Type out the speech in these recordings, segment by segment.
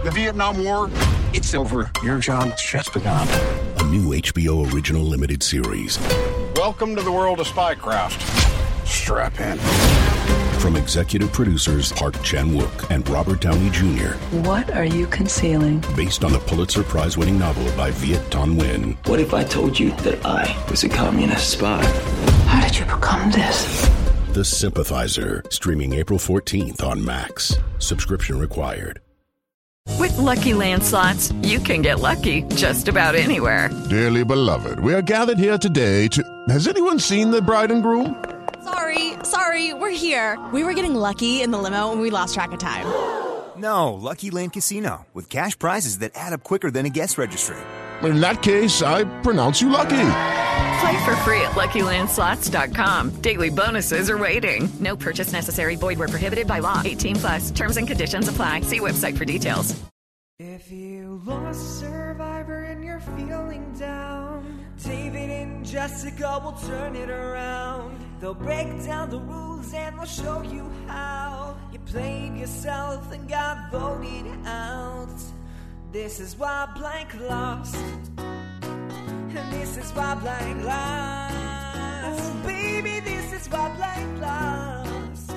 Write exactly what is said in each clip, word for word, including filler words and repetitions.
The Vietnam War, it's over. Your job's just begun. A new H B O original limited series. Welcome to the world of spycraft. Strap in. From executive producers Park Chan-wook and Robert Downey Junior What are you concealing? Based on the Pulitzer Prize-winning novel by Viet Thanh Nguyen. What if I told you that I was a communist spy? How did you become this? The Sympathizer, streaming April fourteenth on Max. Subscription required. With Lucky Land Slots, you can get lucky just about anywhere. Dearly beloved, we are gathered here today to... Has anyone seen the bride and groom? Sorry, sorry, we're here. We were getting lucky in the limo and we lost track of time. No, Lucky Land Casino, with cash prizes that add up quicker than a guest registry. In that case, I pronounce you lucky. Play for free at Lucky Land Slots dot com. Daily bonuses are waiting. No purchase necessary. Void where prohibited by law. eighteen plus. Terms and conditions apply. See website for details. If you lost Survivor and you're feeling down, David and Jessica will turn it around. They'll break down the rules and they'll show you how you played yourself and got voted out. This is why blank lost. And this is why blank lost. Oh, baby, this is why blank lost.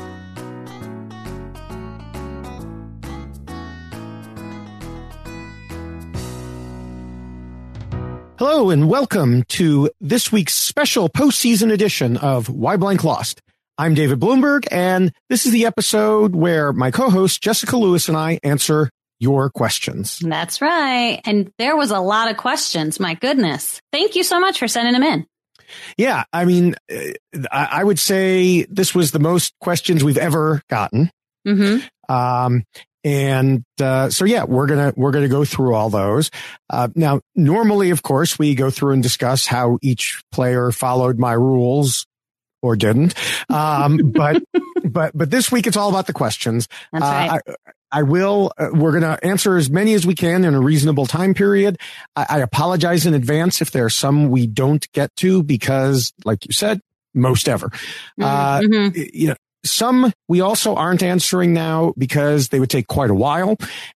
Hello and welcome to this week's special postseason edition of Why Blank Lost. I'm David Bloomberg, and this is the episode where my co-host Jessica Lewis and I answer your questions. That's right. And there was a lot of questions. My goodness. Thank you so much for sending them in. Yeah, I mean, I would say this was the most questions we've ever gotten. Mm-hmm. Um, and uh, so, yeah, we're gonna we're gonna go through all those. Uh, now, normally, of course, we go through and discuss how each player followed my rules or didn't. Um, but but but this week it's all about the questions. That's right. Uh, I, I will, uh, we're going to answer as many as we can in a reasonable time period. I, I apologize in advance if there are some we don't get to because, like you said, most ever. Mm-hmm. Uh, mm-hmm. You know, some we also aren't answering now because they would take quite a while.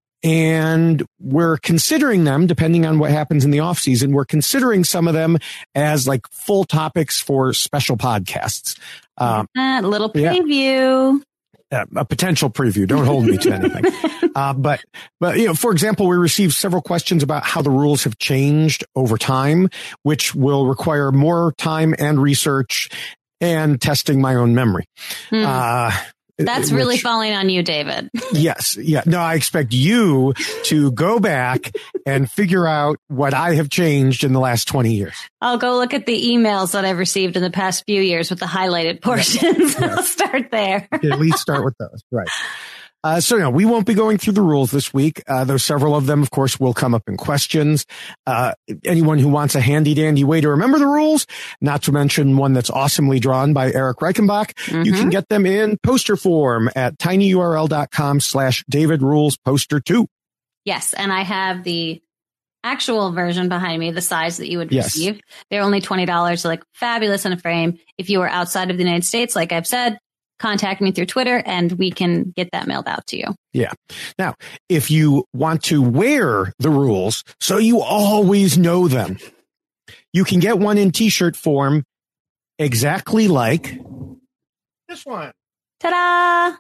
And we're considering them, depending on what happens in the off season, we're considering some of them as like full topics for special podcasts. Um, a little preview. Yeah. Uh, a potential preview. Don't hold me to anything. Uh, but, but, you know, for example, we received several questions about how the rules have changed over time, which will require more time and research and testing my own memory. Hmm. Uh, That's which, really falling on you, David. Yes. Yeah. No, I expect you to go back and figure out what I have changed in the last twenty years. I'll go look at the emails that I've received in the past few years with the highlighted portions. Yeah. I'll start there. At least start with those. Right. Uh, so, no, we won't be going through the rules this week, uh, though several of them, of course, will come up in questions. Uh, anyone who wants a handy dandy way to remember the rules, not to mention one that's awesomely drawn by Eric Reichenbach, Mm-hmm. you can get them in poster form at tinyurl.com slash David Rules Poster two. Yes. And I have the actual version behind me, the size that you would Yes. receive. They're only twenty dollars, so like fabulous in a frame. If you are outside of the United States, like I've said, contact me through Twitter and we can get that mailed out to you. Yeah. Now, if you want to wear the rules so you always know them, you can get one in t-shirt form exactly like this one. Ta-da!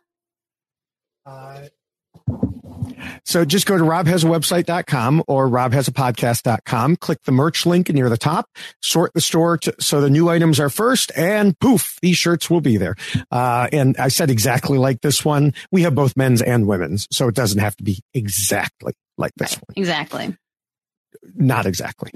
Uh, so just go to rob has a website dot com or rob has a podcast dot com. Click the merch link near the top, sort the store to, so the new items are first, and poof, these shirts will be there. Uh, and I said exactly like this one. We have both men's and women's, so it doesn't have to be exactly like this right. one. Exactly. Not exactly.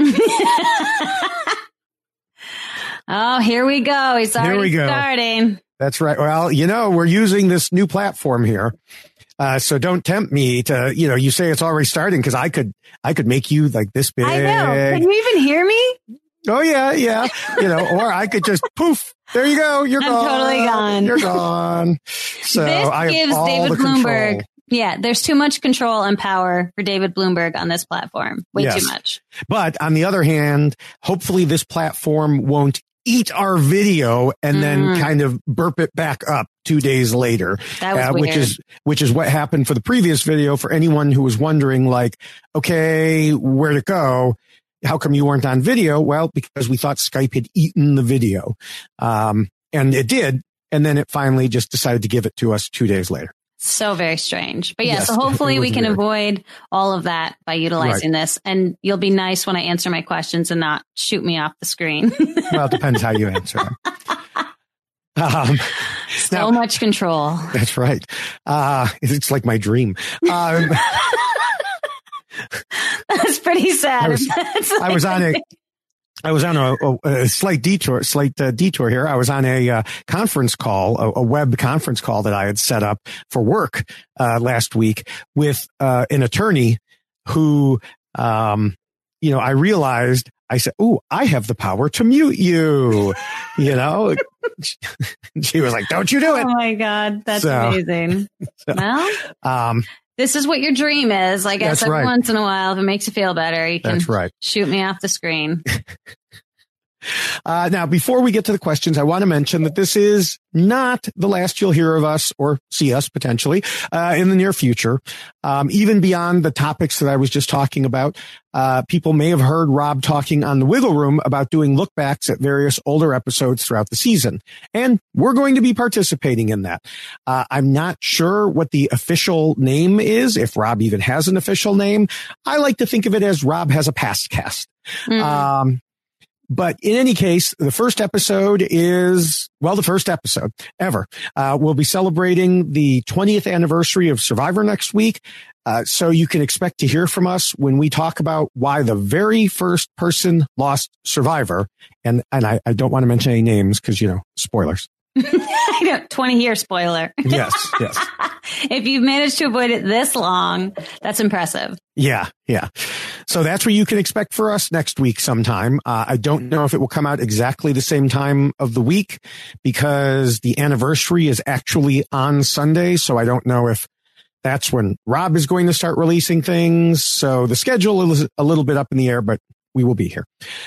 Oh, here we go. It's already Here we go. starting. That's right. Well, you know, we're using this new platform here. Uh, so don't tempt me to, you know, you say it's already starting because I could, I could make you like this big. I know. Can you even hear me? Oh yeah, yeah. You know, or I could just poof. There you go. You're I'm gone. totally gone. You're gone. So this I gives have all David the Bloomberg. control. Yeah, there's too much control and power for David Bloomberg on this platform. Way Yes. too much. But on the other hand, hopefully this platform won't eat our video and Mm. then kind of burp it back up two days later, That was uh, which weird. is which is what happened for the previous video. For anyone who was wondering, like, okay, where'd it go? How come you weren't on video? Well, because we thought Skype had eaten the video, um, and it did, and then it finally just decided to give it to us two days later. So very strange. But yeah, Yes, so hopefully it we was can weird. avoid all of that by utilizing this. And you'll be nice when I answer my questions and not shoot me off the screen. Well, it depends how you answer them. Um, so now- much control. That's right. Uh, it's like my dream. Um, That's pretty sad. I was, It's I was on a, I was on a, a, a slight detour, slight uh, detour here. I was on a uh, conference call, a, a web conference call that I had set up for work uh, last week with uh, an attorney who, um, you know, I realized I said, "Ooh, I have the power to mute you." You know, she was like, "Don't you do it." Oh my God. That's So- amazing. so, Well, um, this is what your dream is. I guess That's every right. once in a while, if it makes you feel better, you can That's right. shoot me off the screen. Uh, now, before we get to the questions, I want to mention that this is not the last you'll hear of us or see us potentially uh, in the near future. Um, even beyond the topics that I was just talking about, uh, people may have heard Rob talking on the Wiggle Room about doing look backs at various older episodes throughout the season. And we're going to be participating in that. Uh, I'm not sure what the official name is, if Rob even has an official name. I like to think of it as Rob has a past cast. Mm. Um, But in any case, the first episode is, well, the first episode ever. Uh, we'll be celebrating the twentieth anniversary of Survivor next week. Uh, so you can expect to hear from us when we talk about why the very first person lost Survivor. And, and I, I don't want to mention any names because, you know, spoilers. I know, twenty year spoiler. Yes, yes. If you've managed to avoid it this long, that's impressive. Yeah, yeah. So that's what you can expect for us next week sometime. Uh, I don't know if it will come out exactly the same time of the week because the anniversary is actually on Sunday. So I don't know if that's when Rob is going to start releasing things. So the schedule is a little bit up in the air, but we will be here.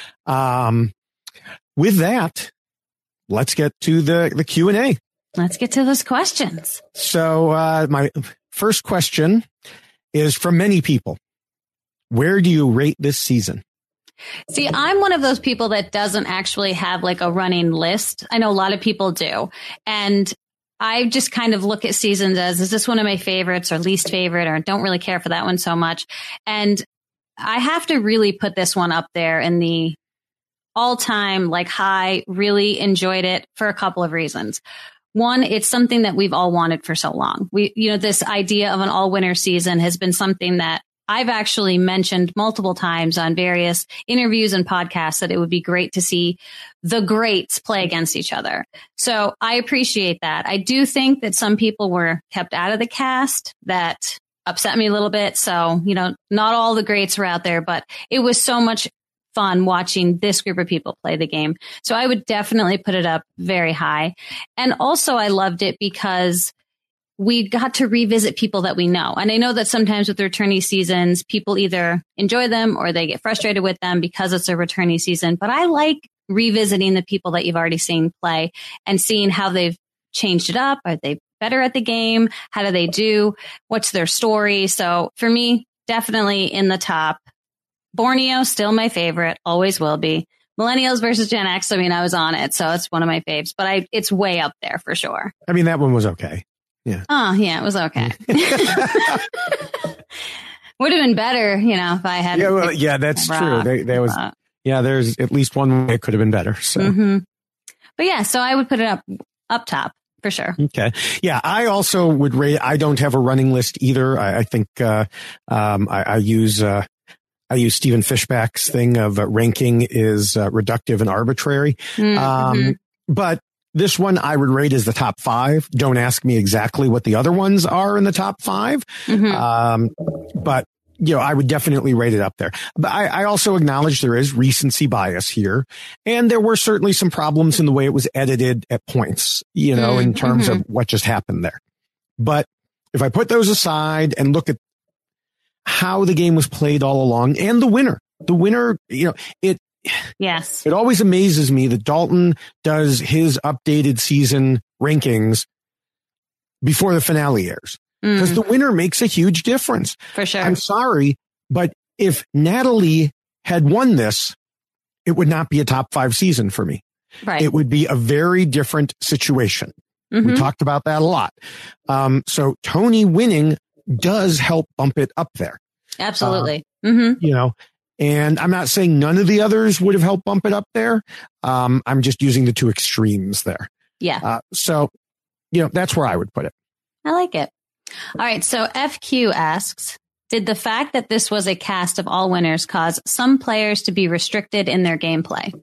Um, with that, let's get to the, the Q and A. Let's get to those questions. So uh, my first question is from many people. Where do you rate this season? See, I'm one of those people that doesn't actually have like a running list. I know a lot of people do. And I just kind of look at seasons as, is this one of my favorites or least favorite, or don't really care for that one so much. And I have to really put this one up there in the all time, like high, really enjoyed it for a couple of reasons. One, it's something that we've all wanted for so long. We, you know, this idea of an all winter season has been something that I've actually mentioned multiple times on various interviews and podcasts that it would be great to see the greats play against each other. So I appreciate that. I do think that some people were kept out of the cast that upset me a little bit. So, you know, not all the greats were out there, but it was so much fun watching this group of people play the game. So I would definitely put it up very high. And also I loved it because we got to revisit people that we know. And I know that sometimes with returnee seasons, people either enjoy them or they get frustrated with them because it's a returnee season. But I like revisiting the people that you've already seen play and seeing how they've changed it up. Are they better at the game? How do they do? What's their story? So for me, definitely in the top. Borneo, still my favorite, always will be. Millennials versus Gen X, I mean, I was on it, so it's one of my faves, but I it's way up there for sure. I mean, that one was okay. Yeah. Oh, yeah, it was okay. Would have been better, you know, if I had. Yeah, well, yeah, that's rock, true. They, there was, but, yeah, there's at least one way it could have been better. So, mm-hmm. But yeah, so I would put it up, up top for sure. Okay. Yeah, I also would rate, I don't have a running list either. I, I think, uh, um, I, I use, uh, I use Stephen Fishback's thing of uh, ranking is uh, reductive and arbitrary. Mm-hmm. Um, but this one I would rate as the top five. Don't ask me exactly what the other ones are in the top five. Mm-hmm. Um, but, you know, I would definitely rate it up there. But I, I also acknowledge there is recency bias here. And there were certainly some problems in the way it was edited at points, you know, mm-hmm. in terms of what just happened there. But if I put those aside and look at how the game was played all along and the winner, the winner, you know, it, Yes. It always amazes me that Dalton does his updated season rankings before the finale airs, because mm. the winner makes a huge difference. For sure. I'm sorry, but if Natalie had won this, it would not be a top five season for me. Right. It would be a very different situation. Mm-hmm. We talked about that a lot. Um, so Tony winning does help bump it up there. Absolutely. Uh, mm-hmm. You know, and I'm not saying none of the others would have helped bump it up there. Um, I'm just using the two extremes there. Yeah. Uh, so, you know, that's where I would put it. I like it. All right. So F Q asks, did the fact that this was a cast of all winners cause some players to be restricted in their gameplay?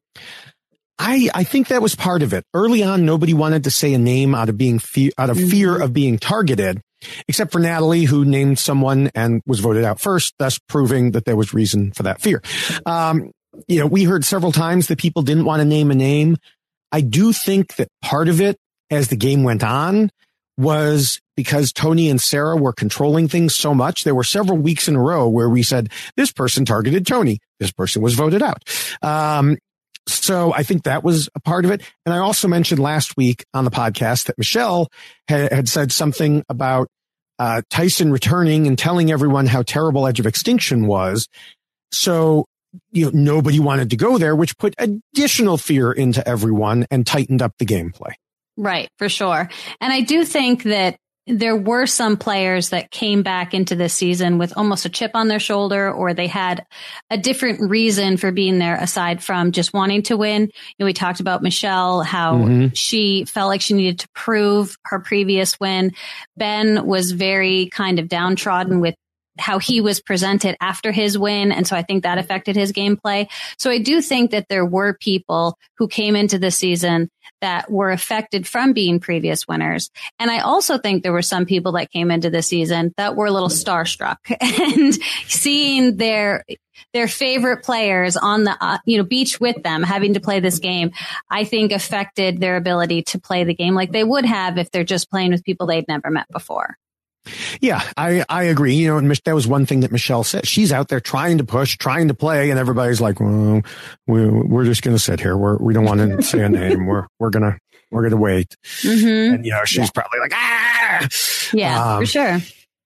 I, I think that was part of it. Early on, nobody wanted to say a name out of being fe- out of mm-hmm. fear of being targeted, except for Natalie, who named someone and was voted out first, thus proving that there was reason for that fear. Um, you know, we heard several times that people didn't want to name a name. I do think that part of it, as the game went on, was because Tony and Sarah were controlling things so much. There were several weeks in a row where we said, this person targeted Tony. This person was voted out. Um, so I think that was a part of it. And I also mentioned last week on the podcast that Michelle had, had said something about uh, Tyson returning and telling everyone how terrible Edge of Extinction was. So, you know, nobody wanted to go there, which put additional fear into everyone and tightened up the gameplay. Right, for sure. And I do think that there were some players that came back into this season with almost a chip on their shoulder, or they had a different reason for being there aside from just wanting to win. You know, we talked about Michelle, how mm-hmm. she felt like she needed to prove her previous win. Ben was very kind of downtrodden with how he was presented after his win. And so I think that affected his gameplay. So I do think that there were people who came into the season that were affected from being previous winners. And I also think there were some people that came into the season that were a little starstruck and seeing their their favorite players on the uh, you know beach with them having to play this game, I think affected their ability to play the game like they would have if they're just playing with people they'd never met before. Yeah, I, I agree. You know, and that was one thing that Michelle said. She's out there trying to push, trying to play, and everybody's like, well, we, we're just going to sit here. We're, we don't want to say a name. We're, we're going to, we're going to wait. Mm-hmm. And, you know, she's yeah. probably like, ah, yeah, um, for sure.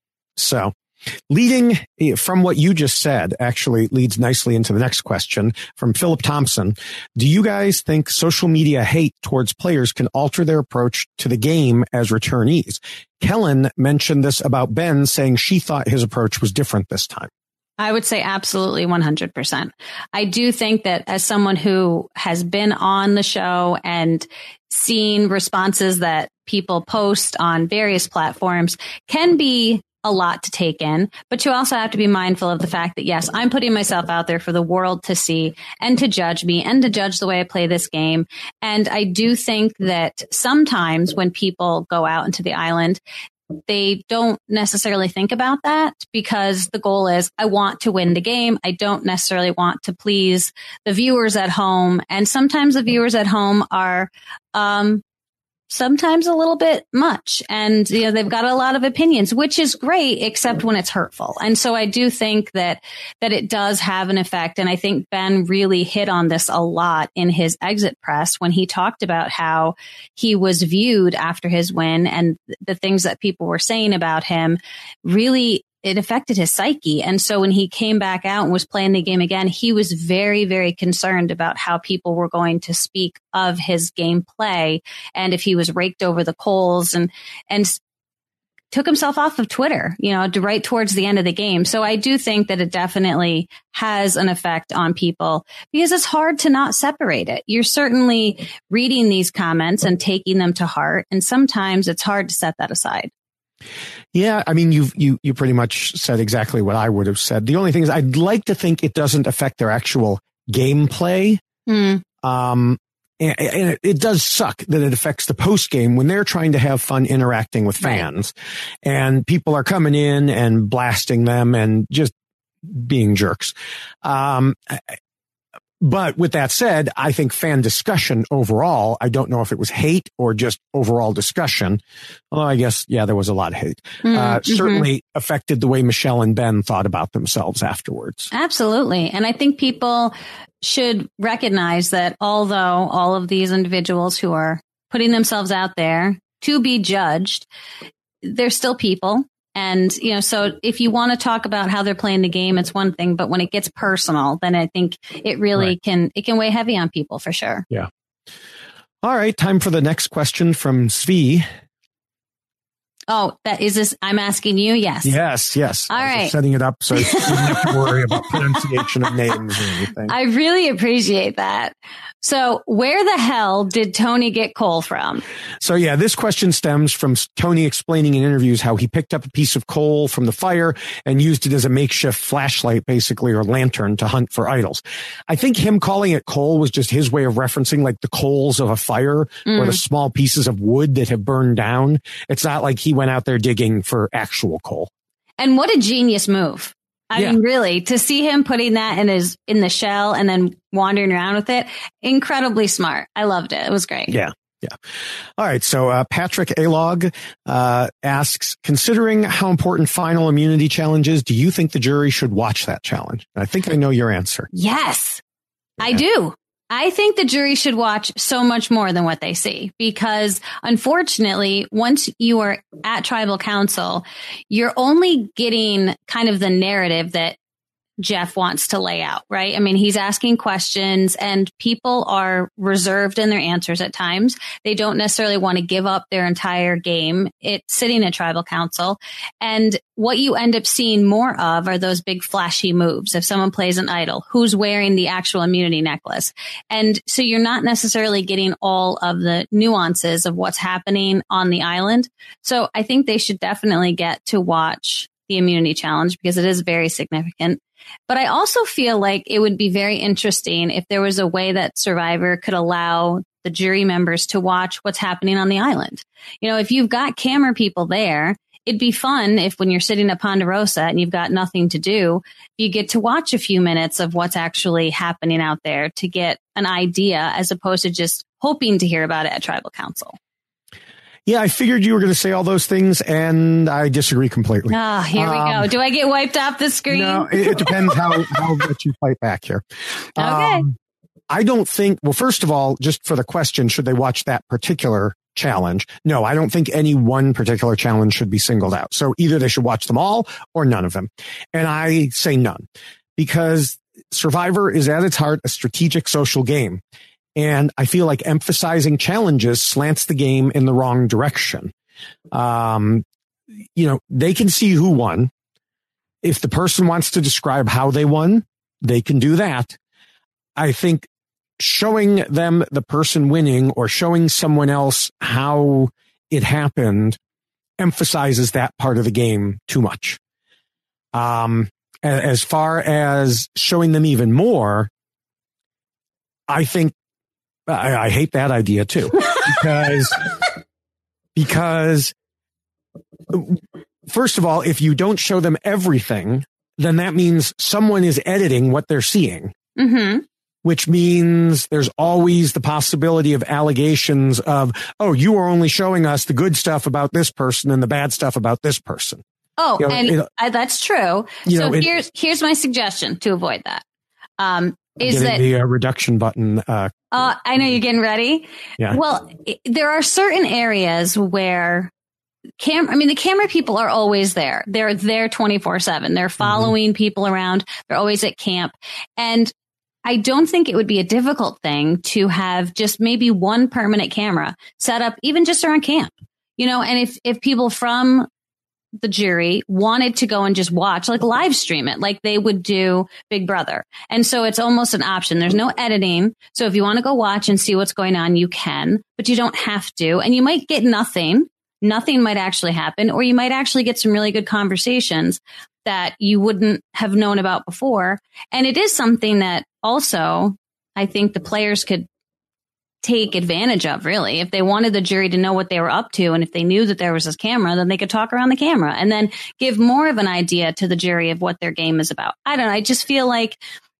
So leading from what you just said actually leads nicely into the next question from Philip Thompson. Do you guys think social media hate towards players can alter their approach to the game as returnees? Kellen mentioned this about Ben, saying she thought his approach was different this time. I would say absolutely one hundred percent. I do think that as someone who has been on the show and seen responses that people post on various platforms can be a lot to take in, but you also have to be mindful of the fact that, yes, I'm putting myself out there for the world to see and to judge me and to judge the way I play this game. And I do think that sometimes when people go out into the island, they don't necessarily think about that because the goal is, I want to win the game. I don't necessarily want to please the viewers at home. And sometimes the viewers at home are, um, sometimes a little bit much. And, you know, they've got a lot of opinions, which is great, except when it's hurtful. And so I do think that, that it does have an effect. And I think Ben really hit on this a lot in his exit press when he talked about how he was viewed after his win and the things that people were saying about him really it affected his psyche. And so when he came back out and was playing the game again, he was very, very concerned about how people were going to speak of his gameplay and if he was raked over the coals, and, and took himself off of Twitter, you know, to right towards the end of the game. So I do think that it definitely has an effect on people because it's hard to not separate it. You're certainly reading these comments and taking them to heart. And sometimes it's hard to set that aside. Yeah, I mean, you've, you you pretty much said exactly what I would have said. The only thing is I'd like to think it doesn't affect their actual gameplay. Mm. Um, and, and it, it does suck that it affects the post game when they're trying to have fun interacting with fans, right. And people are coming in and blasting them and just being jerks. Um, But with that said, I think fan discussion overall, I don't know if it was hate or just overall discussion. Although I guess, yeah, there was a lot of hate. Mm, uh, mm-hmm. Certainly affected the way Michelle and Ben thought about themselves afterwards. Absolutely. And I think people should recognize that although all of these individuals who are putting themselves out there to be judged, they're still people. And, you know, so if you want to talk about how they're playing the game, it's one thing. But when it gets personal, then I think it really right. can it can weigh heavy on people for sure. Yeah. All right. Time for the next question from Svi. Oh, that is this. I'm asking you. Yes. Yes. Yes. All right. Setting it up so you don't have to worry about pronunciation of names or anything. I really appreciate that. So where the hell did Tony get coal from? So, yeah, this question stems from Tony explaining in interviews how he picked up a piece of coal from the fire and used it as a makeshift flashlight, basically, or lantern to hunt for idols. I think him calling it coal was just his way of referencing like the coals of a fire mm. or the small pieces of wood that have burned down. It's not like he went out there digging for actual coal. And what a genius move. I yeah. mean, really, to see him putting that in his in the shell and then wandering around with it, incredibly smart. I loved it. It was great. Yeah, yeah. All right. So uh, Patrick Alog uh, asks, considering how important final immunity challenge is, do you think the jury should watch that challenge? I think I know your answer. Yes, yeah. I do. I think the jury should watch so much more than what they see, because unfortunately, once you are at tribal council, you're only getting kind of the narrative that Jeff wants to lay out, right? I mean, he's asking questions and people are reserved in their answers at times. They don't necessarily want to give up their entire game. It's sitting at tribal council. And what you end up seeing more of are those big flashy moves. If someone plays an idol, who's wearing the actual immunity necklace? And so you're not necessarily getting all of the nuances of what's happening on the island. So I think they should definitely get to watch the immunity challenge because it is very significant. But I also feel like it would be very interesting if there was a way that Survivor could allow the jury members to watch what's happening on the island. You know, if you've got camera people there, it'd be fun if when you're sitting at Ponderosa and you've got nothing to do, you get to watch a few minutes of what's actually happening out there to get an idea as opposed to just hoping to hear about it at tribal council. Yeah, I figured you were going to say all those things, and I disagree completely. Ah, oh, here we um, go. Do I get wiped off the screen? No, it, it depends how, how much you fight back here. Okay. Um, I don't think, well, first of all, just for the question, should they watch that particular challenge? No, I don't think any one particular challenge should be singled out. So either they should watch them all or none of them. And I say none, because Survivor is at its heart a strategic social game. And I feel like emphasizing challenges slants the game in the wrong direction. Um, you know, they can see who won. If the person wants to describe how they won, they can do that. I think showing them the person winning or showing someone else how it happened emphasizes that part of the game too much. Um, as far as showing them even more, I think I, I hate that idea too, because, because first of all, if you don't show them everything, then that means someone is editing what they're seeing, mm-hmm. which means there's always the possibility of allegations of, oh, you are only showing us the good stuff about this person and the bad stuff about this person. Oh, you know, and it, uh, that's true. You so know, it, here's, here's my suggestion to avoid that. Um, Is Getting that the uh, reduction button? Uh, uh, I know you're getting ready. Yeah. Well, it, there are certain areas where cam. I mean, the camera people are always there. They're there twenty-four seven. They're following mm-hmm. people around. They're always at camp. And I don't think it would be a difficult thing to have just maybe one permanent camera set up, even just around camp. You know, and if if people from the jury wanted to go and just watch, like live stream it, like they would do Big Brother. And so it's almost an option. There's no editing. So if you want to go watch and see what's going on, you can, but you don't have to. And you might get nothing. Nothing might actually happen, or you might actually get some really good conversations that you wouldn't have known about before. And it is something that also I think the players could take advantage of, really. If they wanted the jury to know what they were up to, and if they knew that there was this camera, then they could talk around the camera and then give more of an idea to the jury of what their game is about. I don't know. I just feel like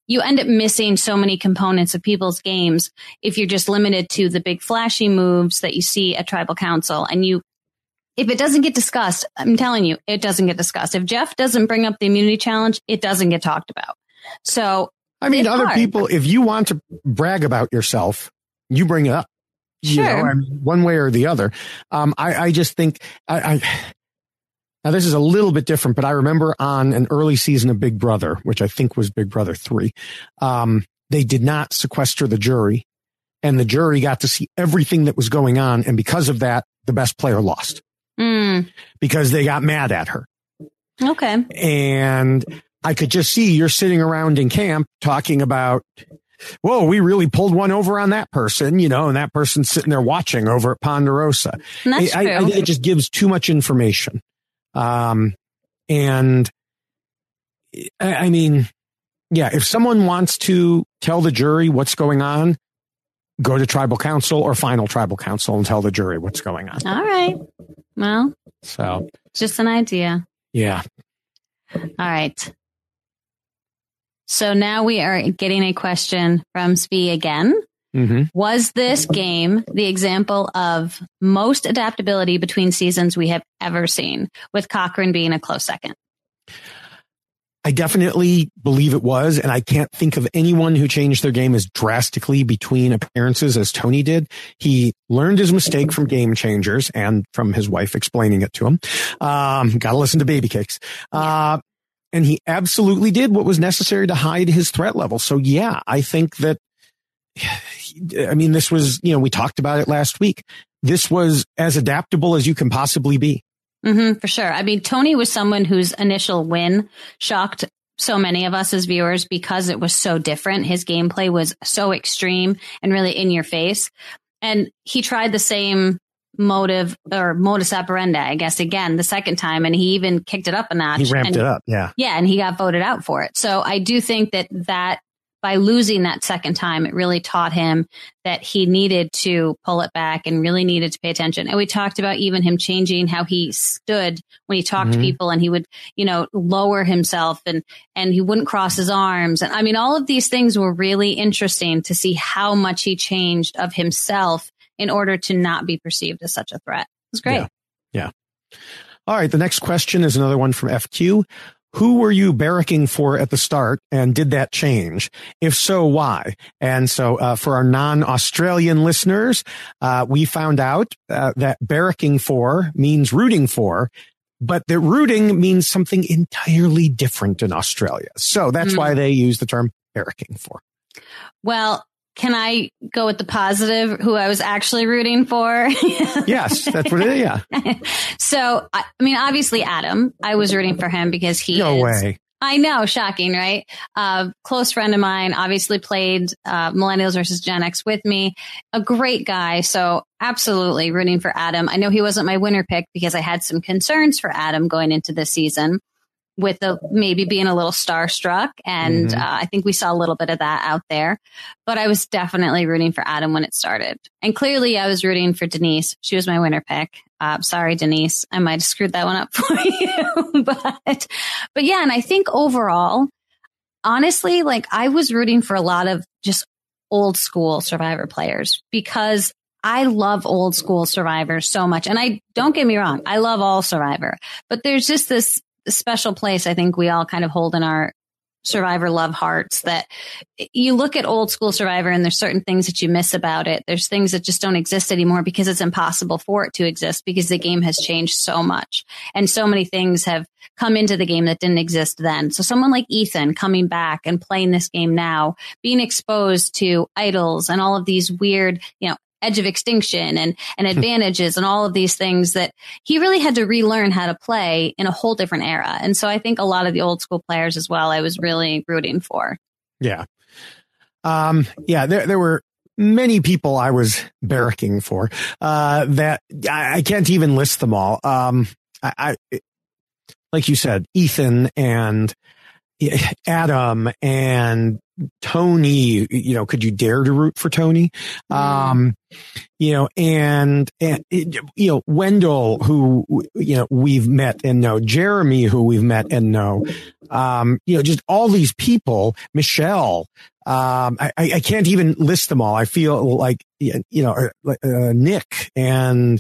you end up missing so many components of people's games if you're just limited to the big flashy moves that you see at Tribal Council. And you, if it doesn't get discussed, I'm telling you, it doesn't get discussed. If Jeff doesn't bring up the immunity challenge, it doesn't get talked about. So, I mean, other hard. people, if you want to brag about yourself, you bring it up. Sure. You know, I mean, one way or the other. Um, I, I just think I, I, now this is a little bit different, but I remember on an early season of Big Brother, which I think was Big Brother three, um, they did not sequester the jury, and the jury got to see everything that was going on. And because of that, the best player lost mm. because they got mad at her. Okay. And I could just see you're sitting around in camp talking about, whoa, we really pulled one over on that person, you know, and that person's sitting there watching over at Ponderosa. That's I, true. I think it just gives too much information. Um, and I, I mean, yeah, if someone wants to tell the jury what's going on, go to Tribal Council or Final Tribal Council and tell the jury what's going on. All right. Well, so it's just an idea. Yeah. All right. So now we are getting a question from Spee again. Mm-hmm. Was this game the example of most adaptability between seasons we have ever seen, with Cochran being a close second? I definitely believe it was, and I can't think of anyone who changed their game as drastically between appearances as Tony did. He learned his mistake from Game Changers and from his wife explaining it to him. Um, gotta listen to Baby Cakes. Uh, and he absolutely did what was necessary to hide his threat level. So yeah, I think that, I mean, this was, you know, we talked about it last week. This was as adaptable as you can possibly be. Mm-hmm, for sure. I mean, Tony was someone whose initial win shocked so many of us as viewers because it was so different. His gameplay was so extreme and really in your face. And he tried the same motive or modus operandi, I guess, again, the second time. And he even kicked it up a notch. He ramped and, it up. Yeah. Yeah. And he got voted out for it. So I do think that that by losing that second time, it really taught him that he needed to pull it back and really needed to pay attention. And we talked about even him changing how he stood when he talked mm-hmm. to people, and he would, you know, lower himself and, and he wouldn't cross his arms. And I mean, all of these things were really interesting to see how much he changed of himself in order to not be perceived as such a threat. It was great. Yeah. yeah. All right. The next question is another one from F Q. Who were you barracking for at the start, and did that change? If so, why? And so uh, for our non-Australian listeners, uh, we found out uh, that barracking for means rooting for, but that rooting means something entirely different in Australia. So that's mm. why they use the term barracking for. Well, can I go with the positive, who I was actually rooting for? Yes, that's what it is. Yeah. So, I mean, obviously, Adam, I was rooting for him because he No is, way. I know, shocking, right? Uh, close friend of mine, obviously played uh, Millennials versus Gen X with me. A great guy. So absolutely rooting for Adam. I know he wasn't my winner pick because I had some concerns for Adam going into this season, with the maybe being a little starstruck. And mm-hmm. uh, I think we saw a little bit of that out there. But I was definitely rooting for Adam when it started. And clearly I was rooting for Denise. She was my winner pick. Uh, sorry, Denise. I might have screwed that one up for you. but, but yeah, and I think overall, honestly, like I was rooting for a lot of just old school Survivor players because I love old school Survivor so much. And I don't get me wrong, I love all Survivor, but there's just this special place I think we all kind of hold in our Survivor love hearts, that you look at old school Survivor and there's certain things that you miss about it. There's things that just don't exist anymore because it's impossible for it to exist because the game has changed so much and so many things have come into the game that didn't exist then. So someone like Ethan coming back and playing this game now, being exposed to idols and all of these weird, you know, edge of extinction and, and advantages and all of these things that he really had to relearn how to play in a whole different era. And so I think a lot of the old school players as well, I was really rooting for. Yeah. Um, yeah, there, there were many people I was barracking for, uh, that I, I can't even list them all. Um, I, I, like you said, Ethan and Adam and Tony, you know, could you dare to root for Tony? Mm. Um, you know, and, and, you know, Wendell, who, you know, we've met and know, Jeremy, who we've met and know, um, you know, just all these people, Michelle, um, I, I can't even list them all. I feel like, you know, uh, uh, Nick and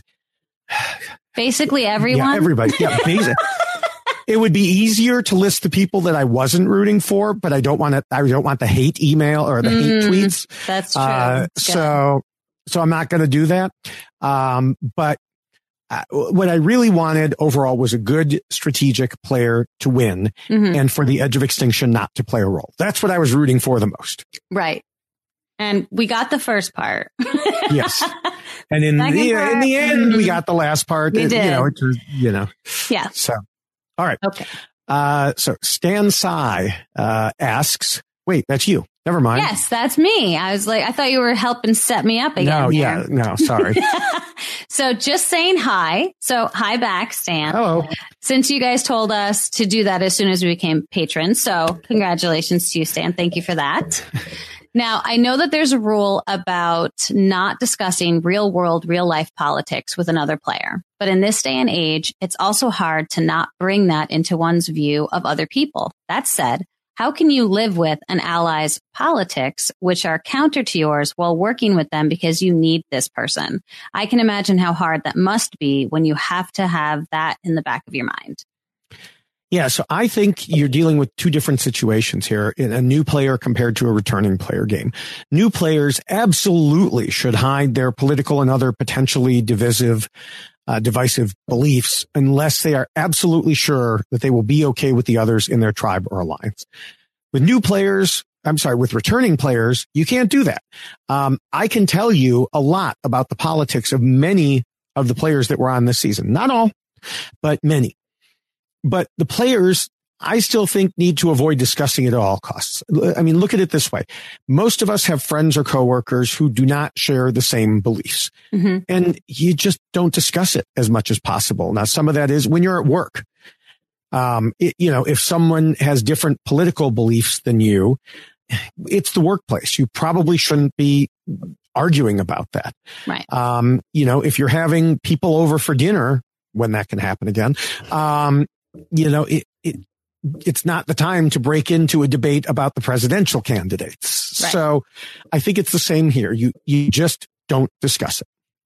basically everyone, yeah, everybody. Yeah. Basically. It would be easier to list the people that I wasn't rooting for, but I don't want to, I don't want the hate email or the mm, hate tweets. That's true. Uh, so, so I'm not going to do that. Um, but uh, what I really wanted overall was a good strategic player to win mm-hmm. and for the Edge of Extinction not to play a role. That's what I was rooting for the most. Right. And we got the first part. Yes. And in the, in the end, we got the last part. We it, did. You know, it was, you know. Yeah. So. All right. Okay. Uh, so Stan Sai, uh, asks, wait, that's you. Never mind. Yes, that's me. I was like, I thought you were helping set me up again. No, here. yeah, no, sorry. So just saying hi. So hi back, Stan. Hello. Since you guys told us to do that as soon as we became patrons. So congratulations to you, Stan. Thank you for that. Now, I know that there's a rule about not discussing real world, real life politics with another player. But in this day and age, it's also hard to not bring that into one's view of other people. That said, how can you live with an ally's politics, which are counter to yours, while working with them because you need this person? I can imagine how hard that must be when you have to have that in the back of your mind. Yeah, so I think you're dealing with two different situations here in a new player compared to a returning player game. New players absolutely should hide their political and other potentially divisive, uh, divisive beliefs unless they are absolutely sure that they will be okay with the others in their tribe or alliance. With new players, I'm sorry, with returning players, you can't do that. Um, I can tell you a lot about the politics of many of the players that were on this season. Not all, but many. But the players, I still think, need to avoid discussing it at all costs. I mean, look at it this way. Most of us have friends or coworkers who do not share the same beliefs. Mm-hmm. And you just don't discuss it as much as possible. Now, some of that is when you're at work. Um, it, you know, if someone has different political beliefs than you, it's the workplace. You probably shouldn't be arguing about that. Right. Um, you know, if you're having people over for dinner, when that can happen again, um, you know, it, it, it's not the time to break into a debate about the presidential candidates. Right. So I think it's the same here. You, you just don't discuss it.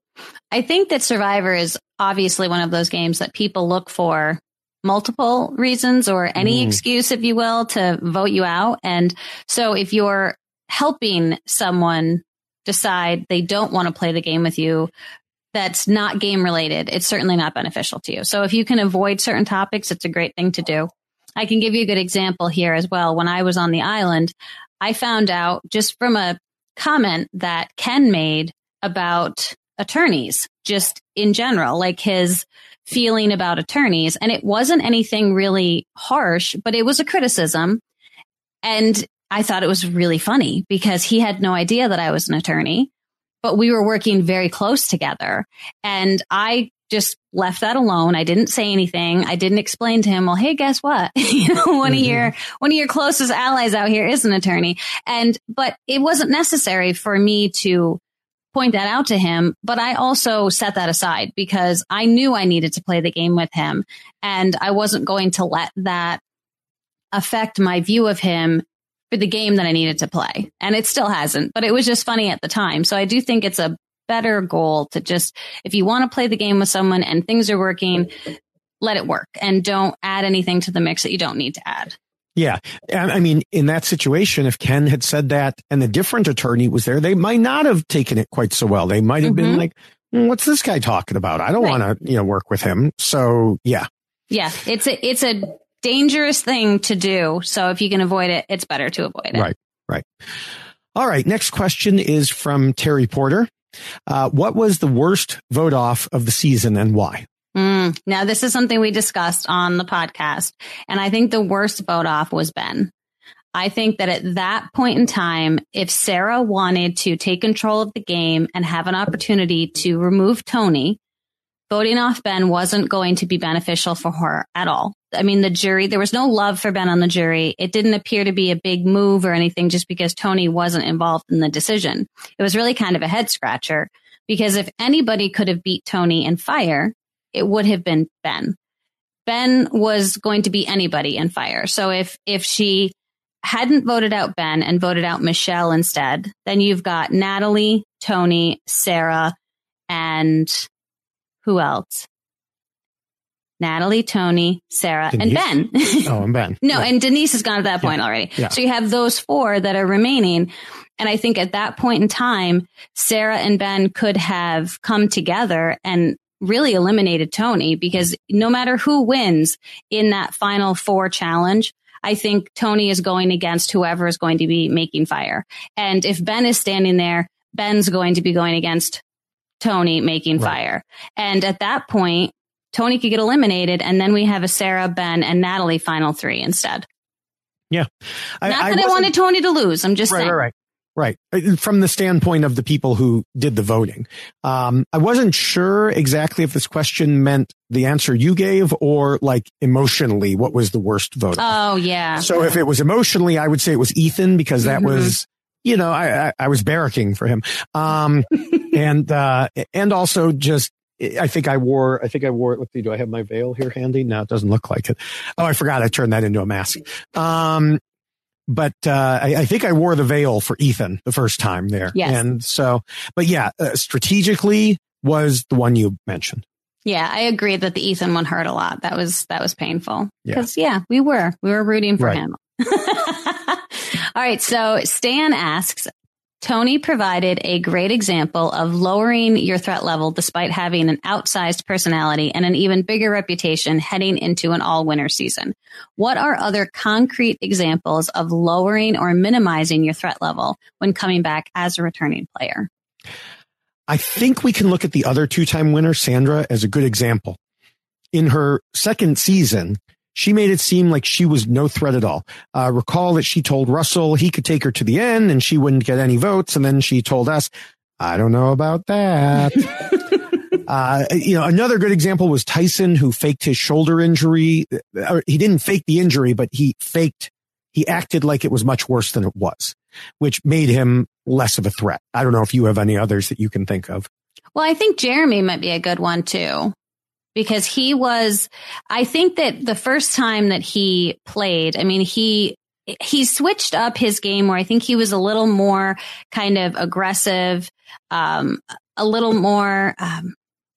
I think that Survivor is obviously one of those games that people look for multiple reasons or any mm. excuse, if you will, to vote you out. And so if you're helping someone decide they don't want to play the game with you, that's not game related, it's certainly not beneficial to you. So if you can avoid certain topics, it's a great thing to do. I can give you a good example here as well. When I was on the island, I found out just from a comment that Ken made about attorneys, just in general, like his feeling about attorneys. And it wasn't anything really harsh, but it was a criticism. And I thought it was really funny because he had no idea that I was an attorney. But we were working very close together. And I just left that alone. I didn't say anything. I didn't explain to him, well, hey, guess what? you know, one mm-hmm. of your, one of your closest allies out here is an attorney. And, but it wasn't necessary for me to point that out to him. But I also set that aside because I knew I needed to play the game with him. And I wasn't going to let that affect my view of him for the game that I needed to play. And it still hasn't, but it was just funny at the time. So I do think it's a better goal to just, if you want to play the game with someone and things are working, let it work and don't add anything to the mix that you don't need to add. Yeah. I mean, in that situation, if Ken had said that and a different attorney was there, they might not have taken it quite so well. They might have mm-hmm. been like, mm, what's this guy talking about? I don't right. want to, you know, work with him. So yeah. Yeah. It's a, it's a, dangerous thing to do. So if you can avoid it, it's better to avoid it. Right, right. All right. Next question is from Terry Porter. Uh, what was the worst vote off of the season and why? Mm, now, this is something we discussed on the podcast. And I think the worst vote off was Ben. I think that at that point in time, if Sarah wanted to take control of the game and have an opportunity to remove Tony, voting off Ben wasn't going to be beneficial for her at all. I mean, the jury, there was no love for Ben on the jury. It didn't appear to be a big move or anything just because Tony wasn't involved in the decision. It was really kind of a head scratcher because if anybody could have beat Tony in fire, it would have been Ben. Ben was going to be anybody in fire. So if, if she hadn't voted out Ben and voted out Michelle instead, then you've got Natalie, Tony, Sarah, and who else? Natalie, Tony, Sarah, Denise? and Ben. Oh, and Ben. no, yeah. and Denise has gone at that point yeah. already. Yeah. So you have those four that are remaining. And I think at that point in time, Sarah and Ben could have come together and really eliminated Tony because no matter who wins in that final four challenge, I think Tony is going against whoever is going to be making fire. And if Ben is standing there, Ben's going to be going against Tony making right. fire. And at that point, Tony could get eliminated, and then we have a Sarah, Ben, and Natalie final three instead. Yeah. I, Not that I, I wanted Tony to lose. I'm just right, saying. Right, right, right. From the standpoint of the people who did the voting. Um, I wasn't sure exactly if this question meant the answer you gave or like emotionally, what was the worst vote? Oh, yeah. So if it was emotionally, I would say it was Ethan because that mm-hmm. was, you know, I, I, I was barracking for him. Um, and, uh, and also just, I think I wore, I think I wore, let's see, do I have my veil here handy? No, it doesn't look like it. Oh, I forgot I turned that into a mask. Um, but, uh, I, I think I wore the veil for Ethan the first time there. Yes. And so, but yeah, uh, strategically was the one you mentioned. Yeah, I agree that the Ethan one hurt a lot. That was, that was painful. Because, yeah. yeah, we were, we were rooting for right. him. All right. So Stan asks, Tony provided a great example of lowering your threat level despite having an outsized personality and an even bigger reputation heading into an all-winner season. What are other concrete examples of lowering or minimizing your threat level when coming back as a returning player? I think we can look at the other two-time winner, Sandra, as a good example. In her second season, she made it seem like she was no threat at all. Uh, recall that she told Russell he could take her to the end and she wouldn't get any votes. And then she told us, I don't know about that. uh, you know, another good example was Tyson, who faked his shoulder injury. Or he didn't fake the injury, but he faked, he acted like it was much worse than it was, which made him less of a threat. I don't know if you have any others that you can think of. Well, I think Jeremy might be a good one too. Because he was, I think that the first time that he played, I mean, he, he switched up his game where I think he was a little more kind of aggressive, um, a little more, um,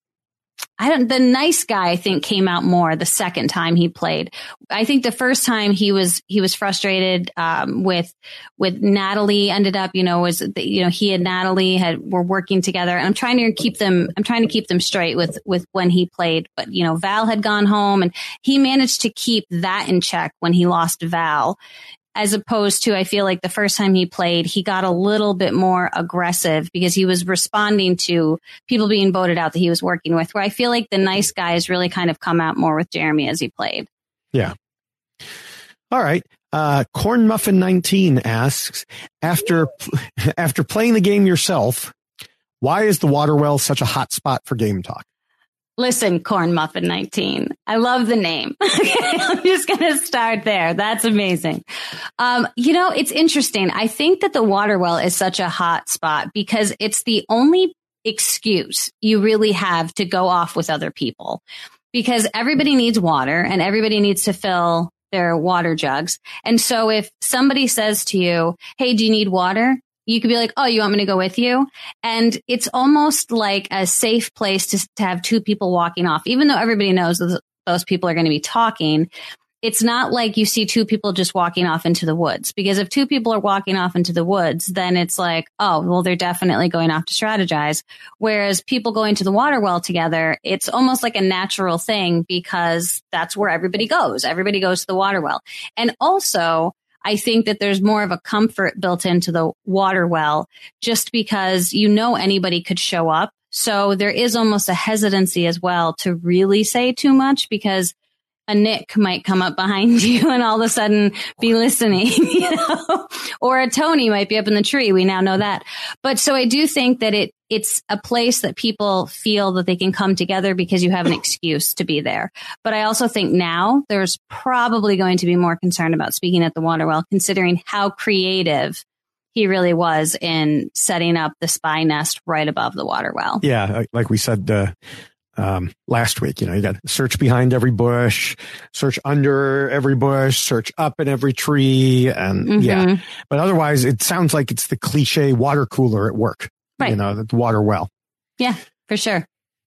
I don't, the nice guy, I think, came out more the second time he played. I think the first time he was, he was frustrated, um, with, with Natalie ended up, you know, was, you know, he and Natalie had, were working together and I'm trying to keep them, I'm trying to keep them straight with, with when he played, but, you know, Val had gone home and he managed to keep that in check when he lost Val. As opposed to, I feel like the first time he played, he got a little bit more aggressive because he was responding to people being voted out that he was working with, where I feel like the nice guys really kind of come out more with Jeremy as he played. Yeah. All right. Uh, Corn Muffin nineteen asks, after, after playing the game yourself, why is the water well such a hot spot for game talk? Listen, Corn Muffin nineteen. I love the name. Okay, I'm just going to start there. That's amazing. Um, you know, it's interesting. I think that the water well is such a hot spot because it's the only excuse you really have to go off with other people because everybody needs water and everybody needs to fill their water jugs. And so if somebody says to you, hey, do you need water? You could be like, oh, you want me to go with you? And it's almost like a safe place to, to have two people walking off, even though everybody knows those, those people are going to be talking. It's not like you see two people just walking off into the woods, because if two people are walking off into the woods, then it's like, oh, well, they're definitely going off to strategize. Whereas people going to the water well together, it's almost like a natural thing because that's where everybody goes. Everybody goes to the water well. And also, I think that there's more of a comfort built into the water well just because, you know, anybody could show up. So there is almost a hesitancy as well to really say too much because a Nick might come up behind you and all of a sudden be listening, you know, or a Tony might be up in the tree. We now know that. But so I do think that it, it's a place that people feel that they can come together because you have an excuse to be there. But I also think now there's probably going to be more concern about speaking at the water well, considering how creative he really was in setting up the spy nest right above the water well. Yeah, like we said uh, um, last week, you know, you got to search behind every bush, search under every bush, search up in every tree. And mm-hmm. yeah, but otherwise it sounds like it's the cliche water cooler at work, right. You know, the water well. Yeah, for sure.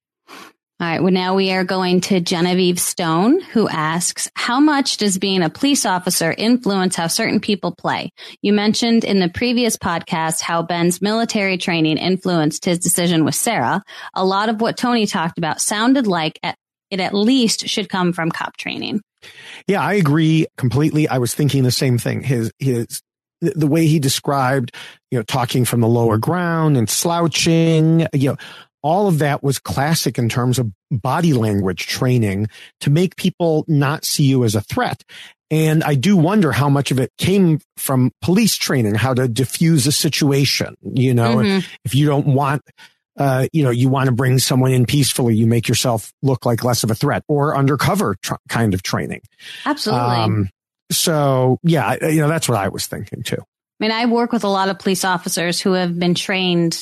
All right. Well, now we are going to Genevieve Stone, who asks, how much does being a police officer influence how certain people play? You mentioned in the previous podcast how Ben's military training influenced his decision with Sarah. A lot of what Tony talked about sounded like it at least should come from cop training. Yeah, I agree completely. I was thinking the same thing. His, his, the way he described, you know, talking from the lower ground and slouching, you know, all of that was classic in terms of body language training to make people not see you as a threat. And I do wonder how much of it came from police training, how to diffuse a situation. You know, mm-hmm. if you don't want, uh, you know, you want to bring someone in peacefully, you make yourself look like less of a threat, or undercover tr- kind of training. Absolutely. Um, so yeah, you know, that's what I was thinking too. I mean, I work with a lot of police officers who have been trained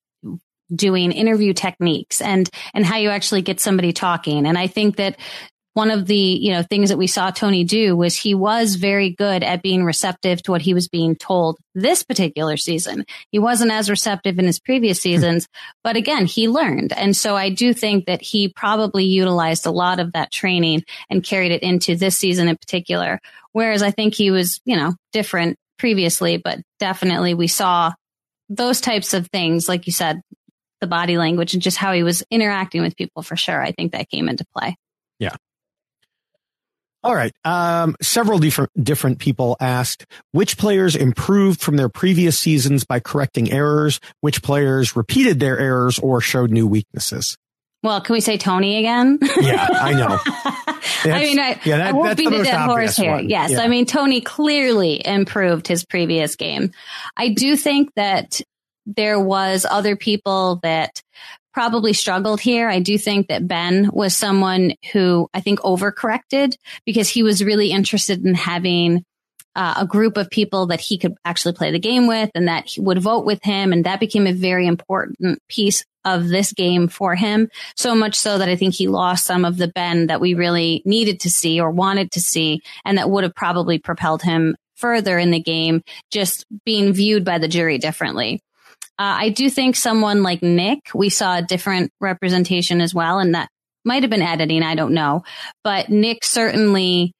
doing interview techniques and, and how you actually get somebody talking. And I think that one of the, you know, things that we saw Tony do was he was very good at being receptive to what he was being told this particular season. He wasn't as receptive in his previous seasons, but again, he learned. And so I do think that he probably utilized a lot of that training and carried it into this season in particular. Whereas I think he was, you know, different previously, but definitely we saw those types of things, like you said, the body language and just how he was interacting with people for sure. I think that came into play. Yeah. All right. Um, several different, different people asked which players improved from their previous seasons by correcting errors, which players repeated their errors or showed new weaknesses. Well, can we say Tony again? Yeah, I know. I mean, I, yeah, that, I won't beat a dead horse here. One. Yes. Yeah. I mean, Tony clearly improved his previous game. I do think that there was other people that probably struggled here. I do think that Ben was someone who I think overcorrected because he was really interested in having uh, a group of people that he could actually play the game with and that he would vote with him. And that became a very important piece of this game for him. So much so that I think he lost some of the Ben that we really needed to see or wanted to see, and that would have probably propelled him further in the game, just being viewed by the jury differently. Uh, I do think someone like Nick, we saw a different representation as well, and that might have been editing, I don't know. But Nick certainly,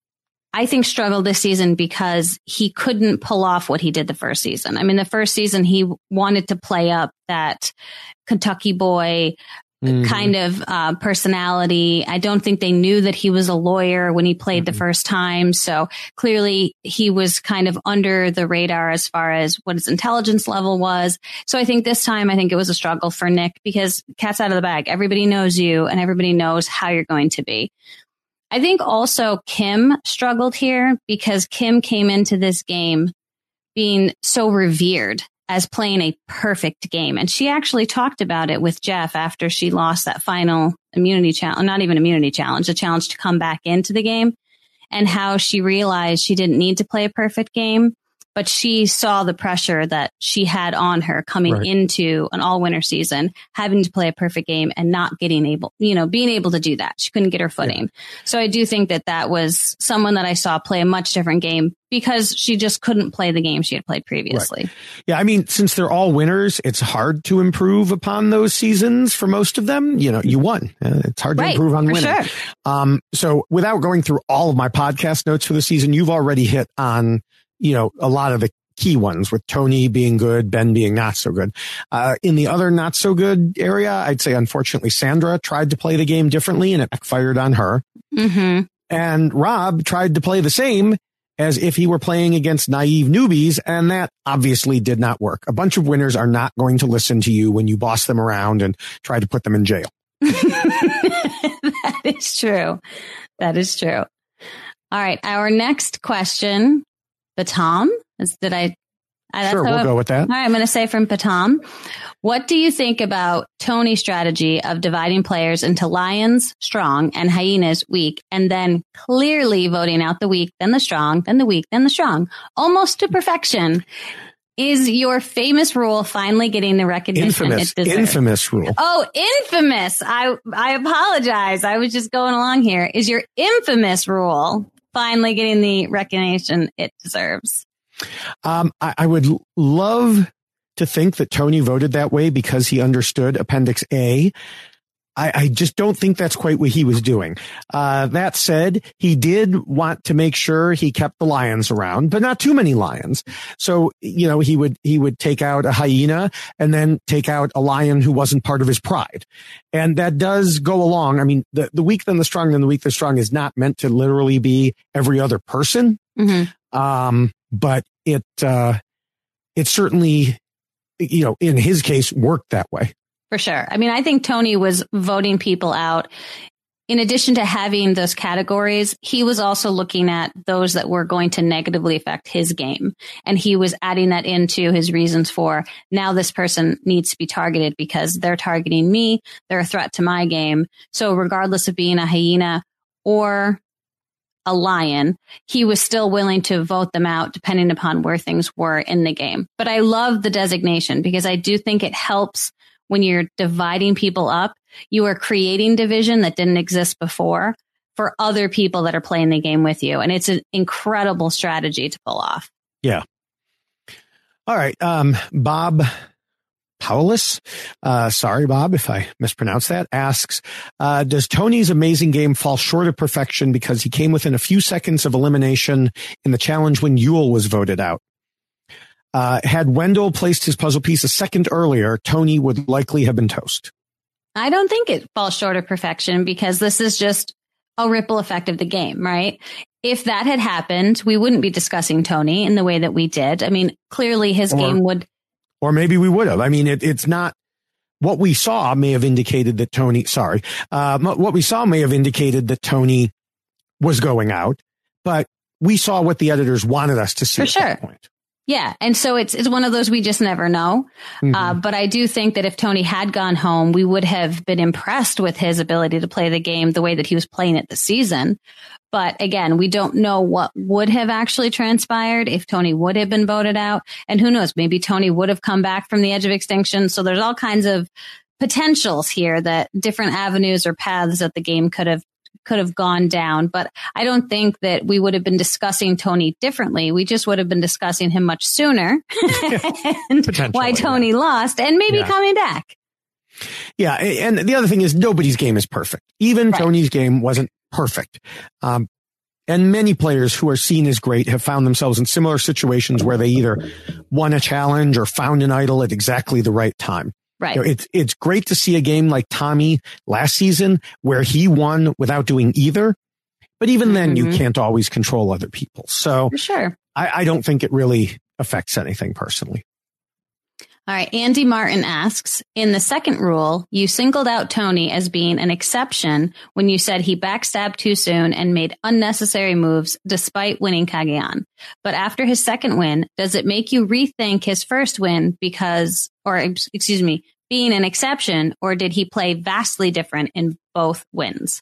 I think, struggled this season because he couldn't pull off what he did the first season. I mean, the first season, he wanted to play up that Kentucky boy mm. kind of uh, personality. I don't think they knew that he was a lawyer when he played mm-hmm. the first time. So clearly he was kind of under the radar as far as what his intelligence level was. So I think this time, I think it was a struggle for Nick because cat's out of the bag. Everybody knows you and everybody knows how you're going to be. I think also Kim struggled here because Kim came into this game being so revered as playing a perfect game. And she actually talked about it with Jeff after she lost that final immunity challenge, not even immunity challenge, a challenge to come back into the game, and how she realized she didn't need to play a perfect game, but she saw the pressure that she had on her coming right. into an all winter season, having to play a perfect game and not getting able, you know, being able to do that. She couldn't get her footing. Yeah. So I do think that that was someone that I saw play a much different game because she just couldn't play the game she had played previously. Right. Yeah. I mean, since they're all winners, it's hard to improve upon those seasons for most of them. You know, you won. It's hard to right, improve on winning. Sure. Um, so without going through all of my podcast notes for the season, you've already hit on, you know, a lot of the key ones with Tony being good, Ben being not so good. Uh, in the other not so good area, I'd say, unfortunately, Sandra tried to play the game differently and it backfired on her. Mm-hmm. And Rob tried to play the same as if he were playing against naive newbies. And that obviously did not work. A bunch of winners are not going to listen to you when you boss them around and try to put them in jail. That is true. That is true. All right. Our next question. But Tom, is, did I, Uh, sure, we'll I, go with that. All right, I'm going to say from Patam. What do you think about Tony's strategy of dividing players into lions, strong, and hyenas, weak, and then clearly voting out the weak, then the strong, then the weak, then the strong, almost to perfection? Is your famous rule finally getting the recognition infamous, it deserves? Infamous rule. Oh, infamous. I I apologize. I was just going along here. Is your infamous rule finally getting the recognition it deserves? Um, I, I would love to think that Tony voted that way because he understood Appendix A. I, I just don't think that's quite what he was doing. Uh, that said, he did want to make sure he kept the lions around, but not too many lions. So, you know, he would, he would take out a hyena and then take out a lion who wasn't part of his pride. And that does go along. I mean, the, the weak, then the strong, then the weak, the strong is not meant to literally be every other person. Mm-hmm. Um, but it, uh, it certainly, you know, in his case worked that way. For sure. I mean, I think Tony was voting people out. In addition to having those categories, he was also looking at those that were going to negatively affect his game. And he was adding that into his reasons for now this person needs to be targeted because they're targeting me. They're a threat to my game. So regardless of being a hyena or a lion, he was still willing to vote them out depending upon where things were in the game. But I love the designation because I do think it helps when you're dividing people up. You are creating division that didn't exist before for other people that are playing the game with you. And it's an incredible strategy to pull off. Yeah. All right. Um, Bob Paulus, uh, sorry, Bob, if I mispronounced that, asks, uh, does Tony's amazing game fall short of perfection because he came within a few seconds of elimination in the challenge when Yule was voted out? Uh, had Wendell placed his puzzle piece a second earlier, Tony would likely have been toast. I don't think it falls short of perfection because this is just a ripple effect of the game, right? If that had happened, we wouldn't be discussing Tony in the way that we did. I mean, clearly his or, game would. Or maybe we would have. I mean, it, it's not what we saw may have indicated that Tony, sorry, uh, what we saw may have indicated that Tony was going out, but we saw what the editors wanted us to see For at sure. that point. Yeah. And so it's, it's one of those we just never know. Mm-hmm. Uh, but I do think that if Tony had gone home, we would have been impressed with his ability to play the game the way that he was playing it this season. But again, we don't know what would have actually transpired if Tony would have been voted out. And who knows, maybe Tony would have come back from the edge of extinction. So there's all kinds of potentials here that different avenues or paths that the game could have could have gone down. But I don't think that we would have been discussing Tony differently. We just would have been discussing him much sooner and why Tony yeah. lost and maybe yeah. coming back. Yeah. And the other thing is nobody's game is perfect. Even right. Tony's game wasn't perfect. Um, and many players who are seen as great have found themselves in similar situations where they either won a challenge or found an idol at exactly the right time. Right. You know, it's, it's great to see a game like Tommy last season where he won without doing either. But even mm-hmm. then, you can't always control other people. So For sure. I, I don't think it really affects anything personally. All right. Andy Martin asks, in the second rule, you singled out Tony as being an exception when you said he backstabbed too soon and made unnecessary moves despite winning Cagayan. But after his second win, does it make you rethink his first win because, or excuse me, being an exception, or did he play vastly different in both wins?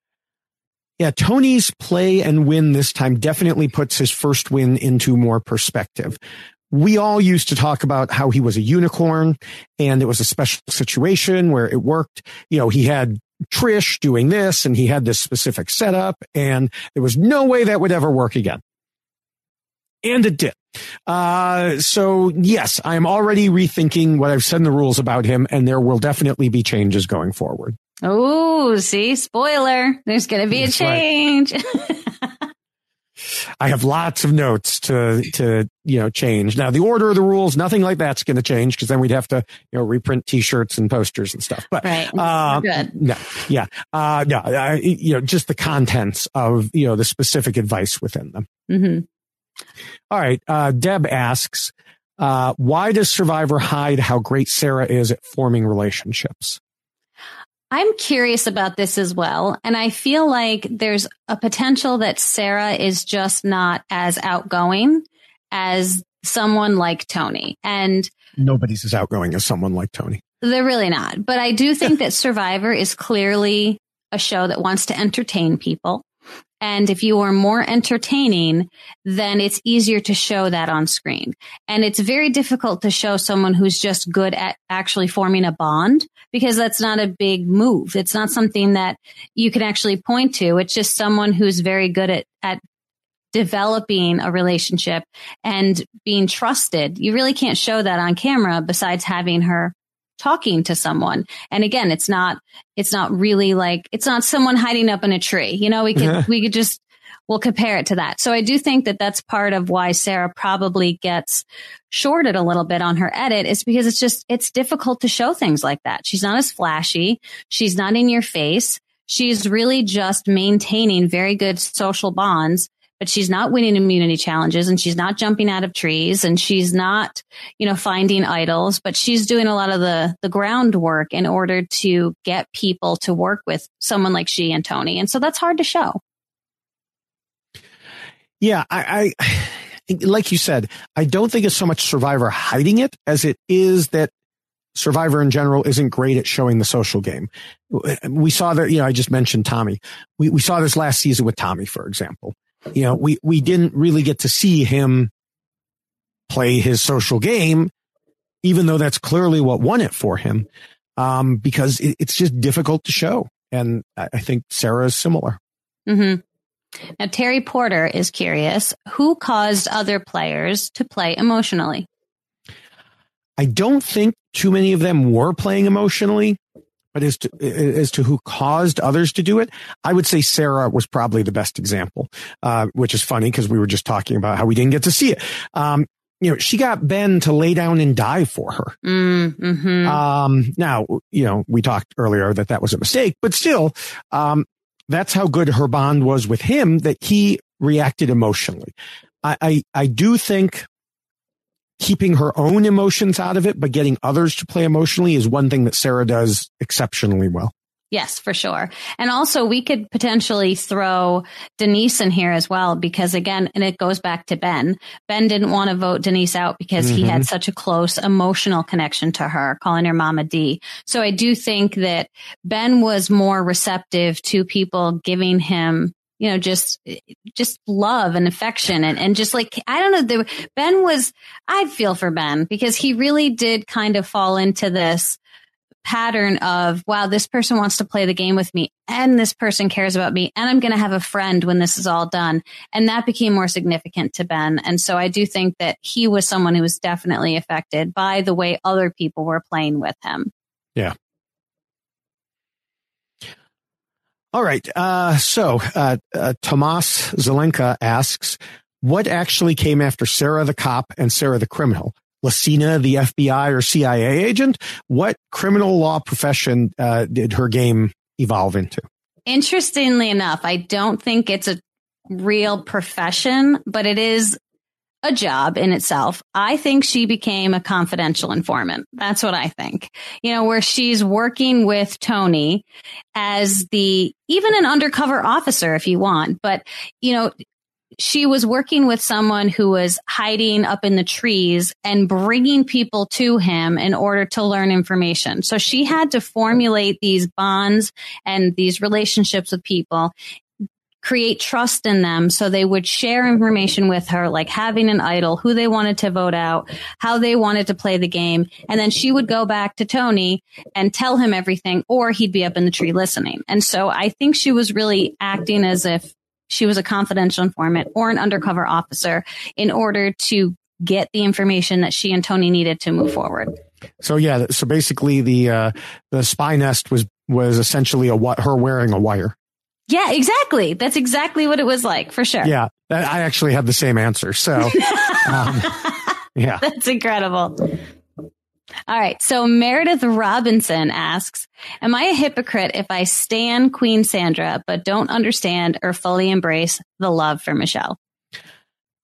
Yeah, Tony's play and win this time definitely puts his first win into more perspective. We all used to talk about how he was a unicorn and it was a special situation where it worked. You know, he had Trish doing this and he had this specific setup and there was no way that would ever work again. And it did. Uh, so yes, I'm already rethinking what I've said in the rules about him, and there will definitely be changes going forward. Oh, see, spoiler. There's going to be That's a change. Right. I have lots of notes to, to, you know, change. Now, the order of the rules, nothing like that's going to change because then we'd have to, you know, reprint t-shirts and posters and stuff. But, right. uh, Good. no, yeah, uh, no, I, you know, just the contents of, you know, the specific advice within them. Mm-hmm. All right. Uh, Deb asks, uh, why does Survivor hide how great Sarah is at forming relationships? I'm curious about this as well. And I feel like there's a potential that Sarah is just not as outgoing as someone like Tony. And nobody's as outgoing as someone like Tony. They're really not. But I do think that Survivor is clearly a show that wants to entertain people. And if you are more entertaining, then it's easier to show that on screen. And it's very difficult to show someone who's just good at actually forming a bond, because that's not a big move. It's not something that you can actually point to. It's just someone who's very good at, at developing a relationship and being trusted. You really can't show that on camera besides having her talking to someone. And again, it's not, it's not really like, it's not someone hiding up in a tree. You know, we could, we could just, we'll compare it to that. So I do think that that's part of why Sarah probably gets shorted a little bit on her edit, is because it's just, it's difficult to show things like that. She's not as flashy. She's not in your face. She's really just maintaining very good social bonds, but she's not winning immunity challenges, and she's not jumping out of trees, and she's not, you know, finding idols, but she's doing a lot of the, the groundwork in order to get people to work with someone like she and Tony. And so that's hard to show. Yeah, I, I, like you said, I don't think it's so much Survivor hiding it as it is that Survivor in general isn't great at showing the social game. We saw that, you know, I just mentioned Tommy. We, we saw this last season with Tommy, for example. You know, we, we didn't really get to see him play his social game, even though that's clearly what won it for him, um, because it, it's just difficult to show. And I think Sarah is similar. Mm-hmm. Now, Terry Porter is curious, who caused other players to play emotionally? I don't think too many of them were playing emotionally. But as to, as to who caused others to do it, I would say Sarah was probably the best example, uh, which is funny because we were just talking about how we didn't get to see it. Um, you know, she got Ben to lay down and die for her. Mm-hmm. Um, now, you know, we talked earlier that that was a mistake, but still, um, that's how good her bond was with him, that he reacted emotionally. I, I, I do think keeping her own emotions out of it, but getting others to play emotionally is one thing that Sarah does exceptionally well. Yes, for sure. And also we could potentially throw Denise in here as well, because again, and it goes back to Ben. Ben didn't want to vote Denise out because mm-hmm. he had such a close emotional connection to her, calling her Mama D. So I do think that Ben was more receptive to people giving him, you know, just, just love and affection. And, and just like, I don't know, there, Ben was, I feel for Ben because he really did kind of fall into this pattern of, wow, this person wants to play the game with me and this person cares about me and I'm going to have a friend when this is all done. And that became more significant to Ben. And so I do think that he was someone who was definitely affected by the way other people were playing with him. Yeah. All right. Uh, so uh, uh, Tomas Zelenka asks, what actually came after Sarah the cop and Sarah the criminal? Lucina, the F B I or C I A agent? What criminal law profession uh, did her game evolve into? Interestingly enough, I don't think it's a real profession, but it is a job in itself. I think she became a confidential informant. That's what I think. You know, where she's working with Tony as the, even an undercover officer if you want, but, you know, she was working with someone who was hiding up in the trees and bringing people to him in order to learn information. So she had to formulate these bonds and these relationships with people, create trust in them so they would share information with her, like having an idol, who they wanted to vote out, how they wanted to play the game. And then she would go back to Tony and tell him everything, or he'd be up in the tree listening. And so I think she was really acting as if she was a confidential informant or an undercover officer in order to get the information that she and Tony needed to move forward. So yeah, so basically the uh, the spy nest was was essentially a her wearing a wire. Yeah, exactly. That's exactly what it was like, for sure. Yeah, I actually have the same answer. So um, yeah, that's incredible. All right. So Meredith Robinson asks, am I a hypocrite if I stan Queen Sandra, but don't understand or fully embrace the love for Michelle?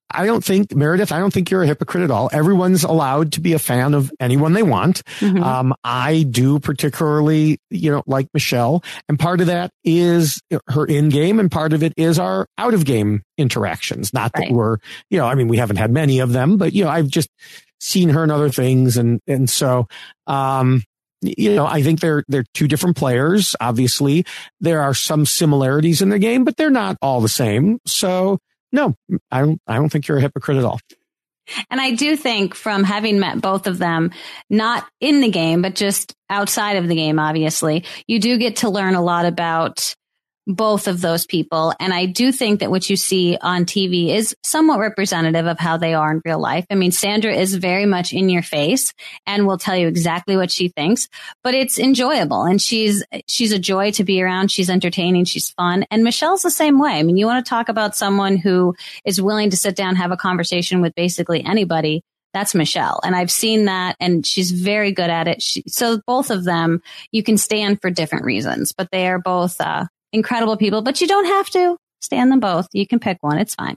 I don't think, Meredith, I don't think you're a hypocrite at all. Everyone's allowed to be a fan of anyone they want. Mm-hmm. Um, I do particularly, you know, like Michelle. And part of that is her in-game and part of it is our out-of-game interactions. Not that right. we're, you know, I mean, we haven't had many of them, but, you know, I've just seen her in other things. And, and so, um, you know, I think they're, they're two different players. Obviously, there are some similarities in the game, but they're not all the same. So, no, I don't, I don't think you're a hypocrite at all. And I do think from having met both of them, not in the game, but just outside of the game, obviously, you do get to learn a lot about both of those people. And I do think that what you see on T V is somewhat representative of how they are in real life. I mean, Sandra is very much in your face and will tell you exactly what she thinks, but it's enjoyable. And she's, she's a joy to be around. She's entertaining. She's fun. And Michelle's the same way. I mean, you want to talk about someone who is willing to sit down, have a conversation with basically anybody. That's Michelle. And I've seen that and she's very good at it. She, so both of them, you can stand for different reasons, but they are both, uh, incredible people, but you don't have to stand them both. You can pick one. It's fine.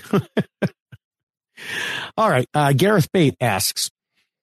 All right. Uh, Gareth Bate asks,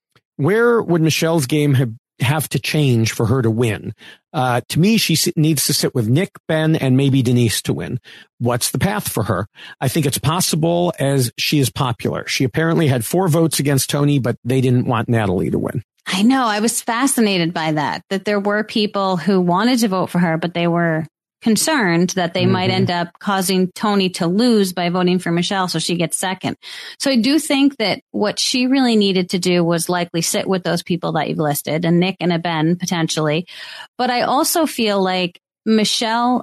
where would Michelle's game have, have to change for her to win? Uh, to me, she needs to sit with Nick, Ben, and maybe Denise to win. What's the path for her? I think it's possible as she is popular. She apparently had four votes against Tony, but they didn't want Natalie to win. I know. I was fascinated by that, that there were people who wanted to vote for her, but they were concerned that they mm-hmm. might end up causing Tony to lose by voting for Michelle, so she gets second. So I do think that what she really needed to do was likely sit with those people that you've listed, and Nick and a Ben potentially. But I also feel like Michelle,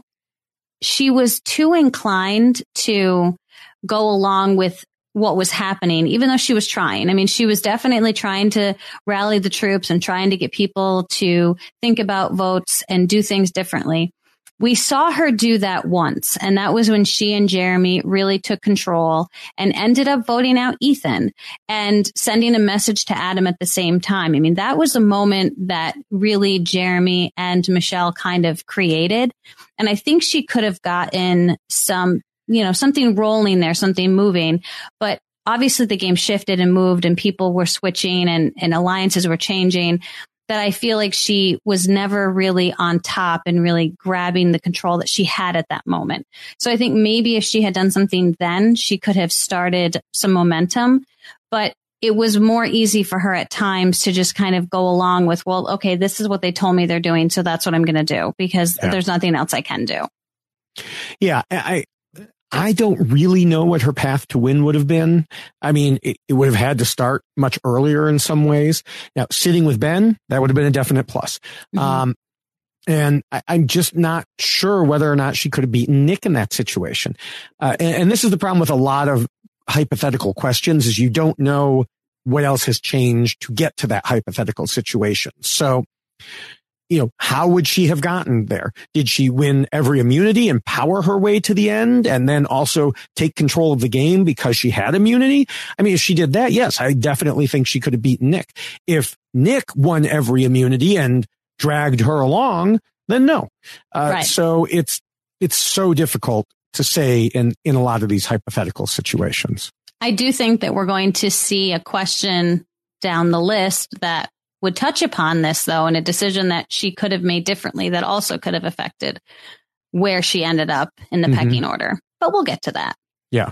she was too inclined to go along with what was happening, even though she was trying. I mean, she was definitely trying to rally the troops and trying to get people to think about votes and do things differently. We saw her do that once, and that was when she and Jeremy really took control and ended up voting out Ethan and sending a message to Adam at the same time. I mean, that was a moment that really Jeremy and Michelle kind of created. And I think she could have gotten some, you know, something rolling there, something moving. But obviously the game shifted and moved and people were switching and, and alliances were changing. That I feel like she was never really on top and really grabbing the control that she had at that moment. So I think maybe if she had done something then, she could have started some momentum. But it was more easy for her at times to just kind of go along with, well, okay, this is what they told me they're doing, so that's what I'm going to do, because yeah. there's nothing else I can do. Yeah, I I don't really know what her path to win would have been. I mean, it, it would have had to start much earlier in some ways. Now, sitting with Ben, that would have been a definite plus. Mm-hmm. Um, and I, I'm just not sure whether or not she could have beaten Nick in that situation. Uh, and, and this is the problem with a lot of hypothetical questions, is you don't know what else has changed to get to that hypothetical situation. So, you know, how would she have gotten there? Did she win every immunity and power her way to the end and then also take control of the game because she had immunity? I mean, if she did that, yes, I definitely think she could have beaten Nick. If Nick won every immunity and dragged her along, then no. Uh, right. So it's, it's so difficult to say in, in a lot of these hypothetical situations. I do think that we're going to see a question down the list that would touch upon this, though, and a decision that she could have made differently that also could have affected where she ended up in the mm-hmm. pecking order. But we'll get to that. Yeah.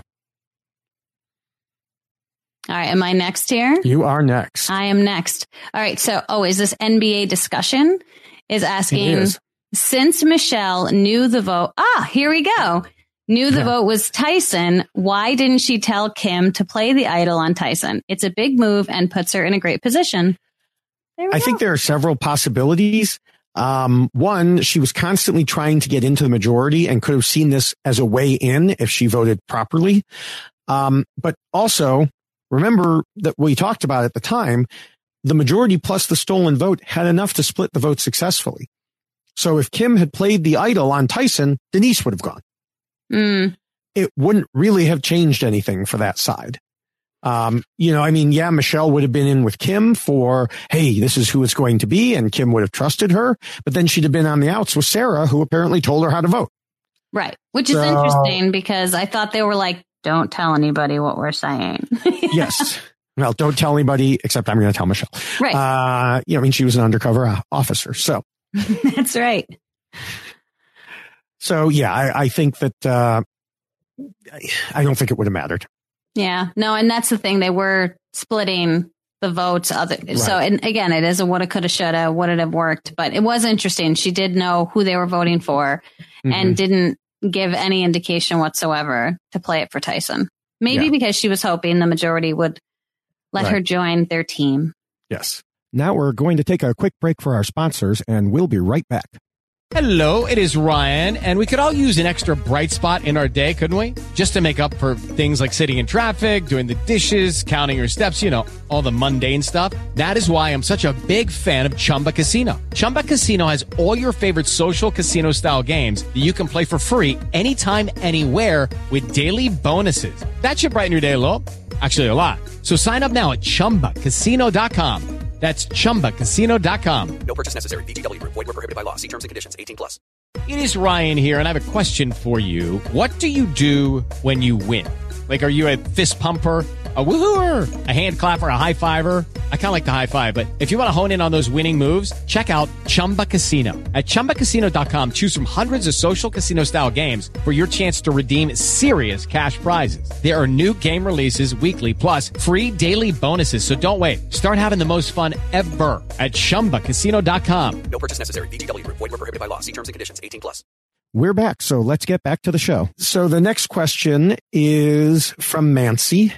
All right. Am I next here? You are next. I am next. All right. So, oh, is this N B A discussion? Is asking, is. Since Michelle knew the vote. Ah, here we go. Knew the yeah. vote was Tyson. Why didn't she tell Kim to play the idol on Tyson? It's a big move and puts her in a great position. I go. think there are several possibilities. Um, one, she was constantly trying to get into the majority and could have seen this as a way in if she voted properly. Um, but also, remember that we talked about at the time, the majority plus the stolen vote had enough to split the vote successfully. So if Kim had played the idol on Tyson, Denise would have gone. Mm. It wouldn't really have changed anything for that side. Um, you know, I mean, yeah, Michelle would have been in with Kim for, hey, this is who it's going to be. And Kim would have trusted her. But then she'd have been on the outs with Sarah, who apparently told her how to vote. Right. Which is so interesting because I thought they were like don't tell anybody what we're saying. Yes. Well, don't tell anybody except I'm going to tell Michelle. Right. Uh, you know, I mean, she was an undercover uh, officer. So that's right. So, yeah, I, I think that uh, I don't think it would have mattered. Yeah, no. And that's the thing. They were splitting the votes. Other. Right. So, and again, it is a woulda, coulda, shoulda, would it have worked? But it was interesting. She did know who they were voting for mm-hmm. and didn't give any indication whatsoever to play it for Tyson. Maybe yeah. because she was hoping the majority would let right. her join their team. Yes. Now we're going to take a quick break for our sponsors, and we'll be right back. Hello, it is Ryan, and we could all use an extra bright spot in our day, couldn't we? Just to make up for things like sitting in traffic, doing the dishes, counting your steps, you know, all the mundane stuff. That is why I'm such a big fan of Chumba Casino. Chumba Casino has all your favorite social casino-style games that you can play for free anytime, anywhere with daily bonuses. That should brighten your day a little. Actually, a lot. So sign up now at chumba casino dot com. That's chumba casino dot com. No purchase necessary. V G W. Void where prohibited by law. See terms and conditions. eighteen plus. It is Ryan here, and I have a question for you. What do you do when you win? Like, are you a fist pumper, a woohooer, a hand clapper, a high fiver? I kind of like the high five, but if you want to hone in on those winning moves, check out Chumba Casino. At chumba casino dot com, choose from hundreds of social casino-style games for your chance to redeem serious cash prizes. There are new game releases weekly, plus free daily bonuses, so don't wait. Start having the most fun ever at chumba casino dot com. No purchase necessary. V G W. Void where prohibited by law. See terms and conditions. eighteen plus. We're back, so let's get back to the show. So the next question is from Mancy.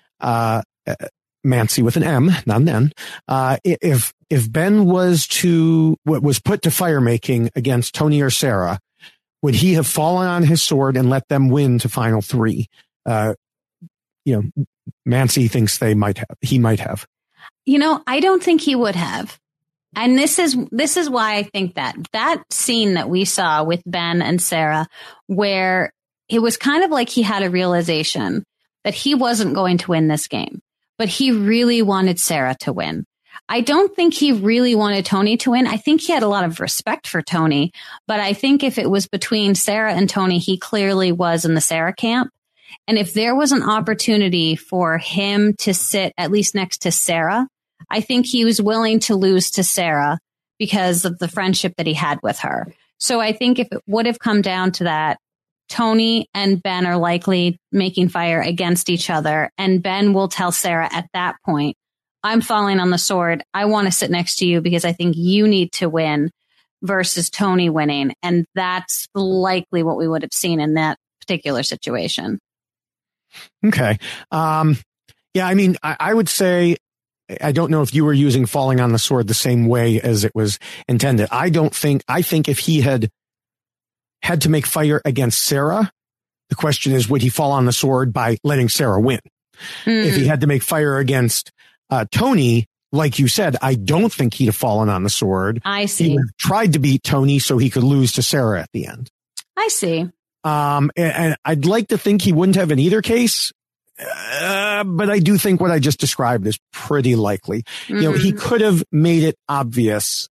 Uh, Mancy with an M, not an N. Uh, if, if Ben was to, what was put to fire making against Tony or Sarah, would he have fallen on his sword and let them win to final three? Uh, you know, Mancy thinks they might have, he might have. You know, I don't think he would have. And this is, this is why I think that that scene that we saw with Ben and Sarah, where it was kind of like he had a realization that he wasn't going to win this game, but he really wanted Sarah to win. I don't think he really wanted Tony to win. I think he had a lot of respect for Tony, but I think if it was between Sarah and Tony, he clearly was in the Sarah camp. And if there was an opportunity for him to sit at least next to Sarah, I think he was willing to lose to Sarah because of the friendship that he had with her. So I think if it would have come down to that, Tony and Ben are likely making fire against each other. And Ben will tell Sarah at that point, I'm falling on the sword. I want to sit next to you because I think you need to win versus Tony winning. And that's likely what we would have seen in that particular situation. Okay. Um, yeah, I mean, I, I would say, I don't know if you were using falling on the sword the same way as it was intended. I don't think, I think if he had had to make fire against Sarah, the question is, would he fall on the sword by letting Sarah win? Mm. If he had to make fire against uh, Tony, like you said, I don't think he'd have fallen on the sword. I see. He would have tried to beat Tony so he could lose to Sarah at the end. I see. Um, and, and I'd like to think he wouldn't have in either case. Uh, but I do think what I just described is pretty likely. Mm-hmm. You know, he could have made it obvious,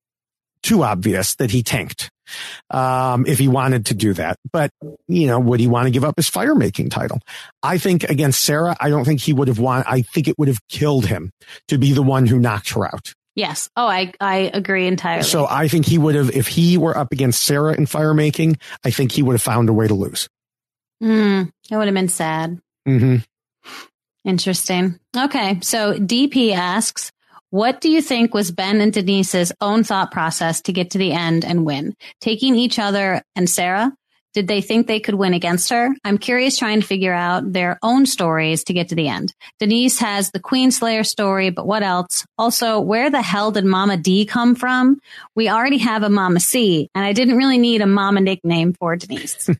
too obvious that he tanked, um, if he wanted to do that. But, you know, would he want to give up his fire making title? I think against Sarah, I don't think he would have won. I think it would have killed him to be the one who knocked her out. Yes. Oh, I, I agree entirely. So I think he would have, if he were up against Sarah in fire making, I think he would have found a way to lose. Mm, it would have been sad. Mm-hmm. Interesting. Okay. So D P asks, what do you think was Ben and Denise's own thought process to get to the end and win? Taking each other and Sarah? Did they think they could win against her? I'm curious trying to figure out their own stories to get to the end. Denise has the Queenslayer story, but what else? Also, where the hell did Mama D come from? We already have a Mama C, and I didn't really need a Mama nickname for Denise.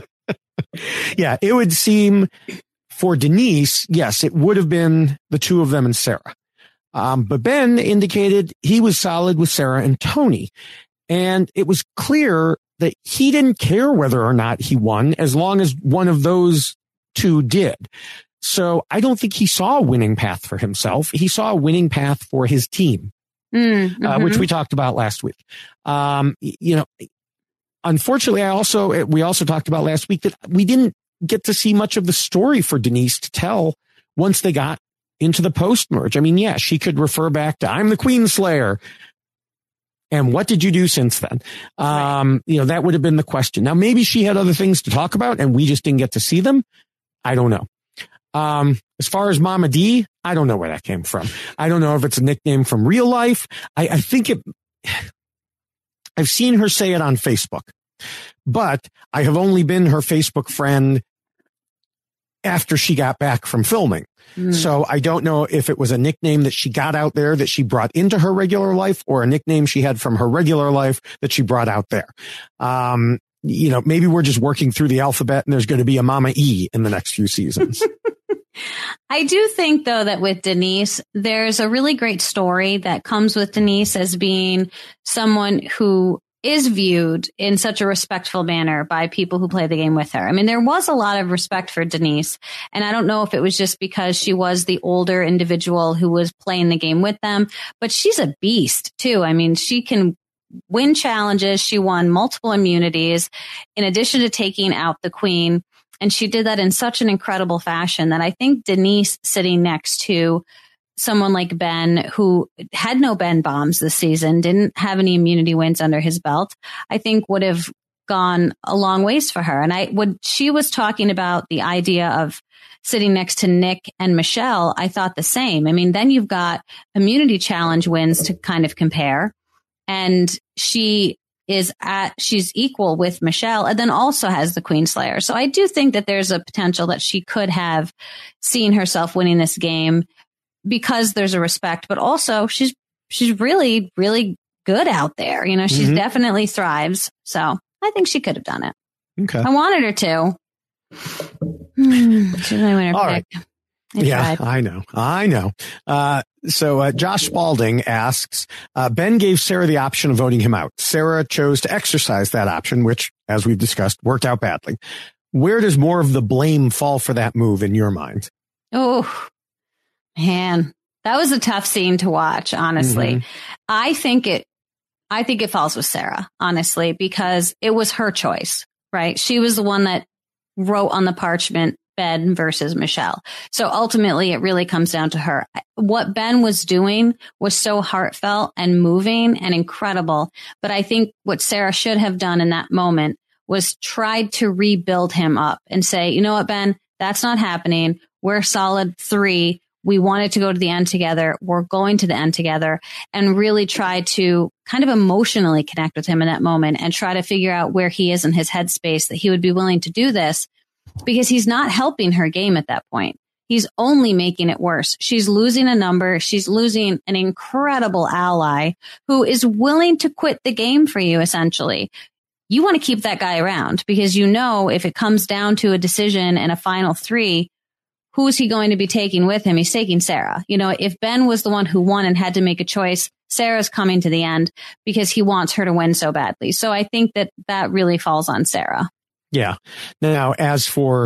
Yeah, it would seem for Denise, yes, it would have been the two of them and Sarah. Um, but Ben indicated he was solid with Sarah and Tony. And it was clear that he didn't care whether or not he won as long as one of those two did. So I don't think he saw a winning path for himself. He saw a winning path for his team, mm-hmm. uh, which we talked about last week. Um, you know, unfortunately, I also, we also talked about last week that we didn't get to see much of the story for Denise to tell once they got into the post-merge. I mean, yeah, she could refer back to, I'm the Queen Slayer. And what did you do since then? Um, you know, that would have been the question. Now, maybe she had other things to talk about and we just didn't get to see them. I don't know. Um, as far as Mama D, I don't know where that came from. I don't know if it's a nickname from real life. I, I think it, I've seen her say it on Facebook, but I have only been her Facebook friend after she got back from filming. Mm. So I don't know if it was a nickname that she got out there that she brought into her regular life or a nickname she had from her regular life that she brought out there. Um, you know, maybe we're just working through the alphabet and there's going to be a Mama E in the next few seasons. I do think, though, that with Denise, there's a really great story that comes with Denise as being someone who is viewed in such a respectful manner by people who play the game with her. I mean, there was a lot of respect for Denise, and I don't know if it was just because she was the older individual who was playing the game with them, but she's a beast, too. I mean, she can win challenges. She won multiple immunities in addition to taking out the queen. And she did that in such an incredible fashion that I think Denise sitting next to someone like Ben, who had no Ben bombs this season, didn't have any immunity wins under his belt, I think would have gone a long ways for her. And I when she was talking about the idea of sitting next to Nick and Michelle, I thought the same. I mean, then you've got immunity challenge wins to kind of compare. And she is at, she's equal with Michelle and then also has the Queen Slayer. So I do think that there's a potential that she could have seen herself winning this game because there's a respect, but also she's, she's really, really good out there. You know, she's mm-hmm. definitely thrives. So I think she could have done it. Okay. I wanted her to. Hmm, she's my winner All pick. right. I yeah, tried. I know. I know. Uh, so uh, Josh Spalding asks, uh, Ben gave Sarah the option of voting him out. Sarah chose to exercise that option, which, as we've discussed, worked out badly. Where does more of the blame fall for that move in your mind? Oh, man, that was a tough scene to watch, honestly. Mm-hmm. I think it, I think it falls with Sarah, honestly, because it was her choice, right? She was the one that wrote on the parchment Ben versus Michelle. So ultimately, it really comes down to her. What Ben was doing was so heartfelt and moving and incredible. But I think what Sarah should have done in that moment was tried to rebuild him up and say, you know what, Ben, that's not happening. We're solid three. We wanted to go to the end together. We're going to the end together, and really try to kind of emotionally connect with him in that moment and try to figure out where he is in his headspace that he would be willing to do this. Because he's not helping her game at that point. He's only making it worse. She's losing a number. She's losing an incredible ally who is willing to quit the game for you, essentially. You want to keep that guy around because you know if it comes down to a decision and a final three, who's he going to be taking with him? He's taking Sarah. You know, if Ben was the one who won and had to make a choice, Sarah's coming to the end because he wants her to win so badly. So I think that that really falls on Sarah. Yeah. Now, as for,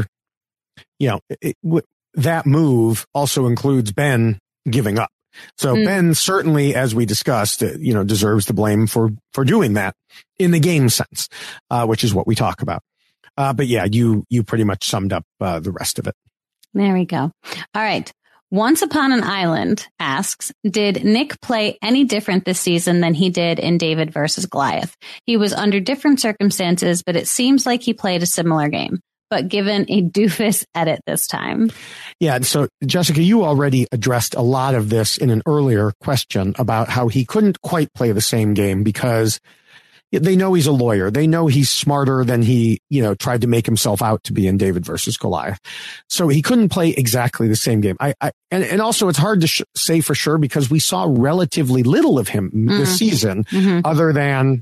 you know, it, it, that move also includes Ben giving up. So mm. Ben certainly, as we discussed, uh, you know, deserves the blame for, for doing that in the game sense, uh, which is what we talk about. Uh, but yeah, you, you pretty much summed up uh, the rest of it. There we go. All right. Once Upon an Island asks, did Nick play any different this season than he did in David versus Goliath? He was under different circumstances, but it seems like he played a similar game, but given a doofus edit this time. Yeah. So, Jessica, you already addressed a lot of this in an earlier question about how he couldn't quite play the same game because they know he's a lawyer. They know he's smarter than he, you know, tried to make himself out to be in David versus Goliath. So he couldn't play exactly the same game. I, I and, and also it's hard to sh- say for sure because we saw relatively little of him mm-hmm. this season mm-hmm. other than,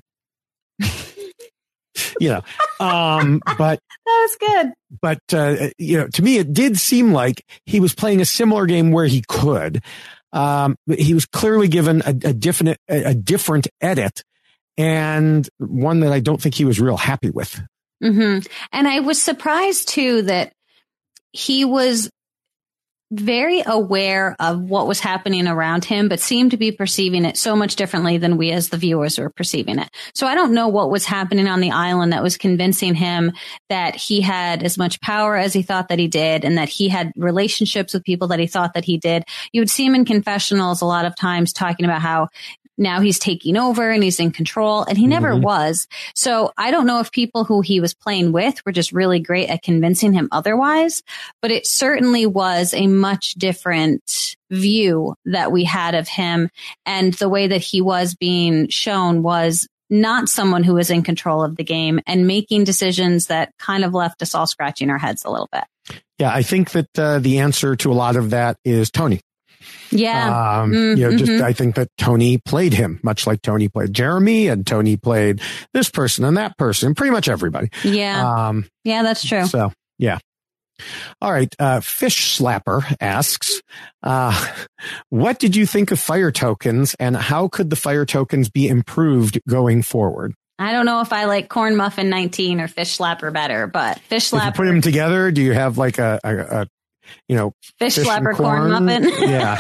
you know, um, but that was good. But, uh, you know, to me, it did seem like he was playing a similar game where he could. Um, but he was clearly given a, a different, a, a different edit. And one that I don't think he was real happy with. Mm-hmm. And I was surprised, too, that he was very aware of what was happening around him, but seemed to be perceiving it so much differently than we as the viewers were perceiving it. So I don't know what was happening on the island that was convincing him that he had as much power as he thought that he did, and that he had relationships with people that he thought that he did. You would see him in confessionals a lot of times talking about how now he's taking over and he's in control, and he never mm-hmm. was. So I don't know if people who he was playing with were just really great at convincing him otherwise, but it certainly was a much different view that we had of him. And the way that he was being shown was not someone who was in control of the game and making decisions that kind of left us all scratching our heads a little bit. Yeah, I think that uh, the answer to a lot of that is Tony. Yeah. Um, mm, you know, just, mm-hmm. I think that Tony played him much like Tony played Jeremy, and Tony played this person and that person, pretty much everybody. Yeah. Um, yeah, that's true. So, yeah. All right. Uh, Fish Slapper asks, uh, what did you think of fire tokens, and how could the fire tokens be improved going forward? I don't know if I like Corn Muffin nineteen or Fish Slapper better, but Fish Slapper. If you put them together, do you have like a, a, a you know, Fish, fish Slapper corn? Corn Muffin? Yeah.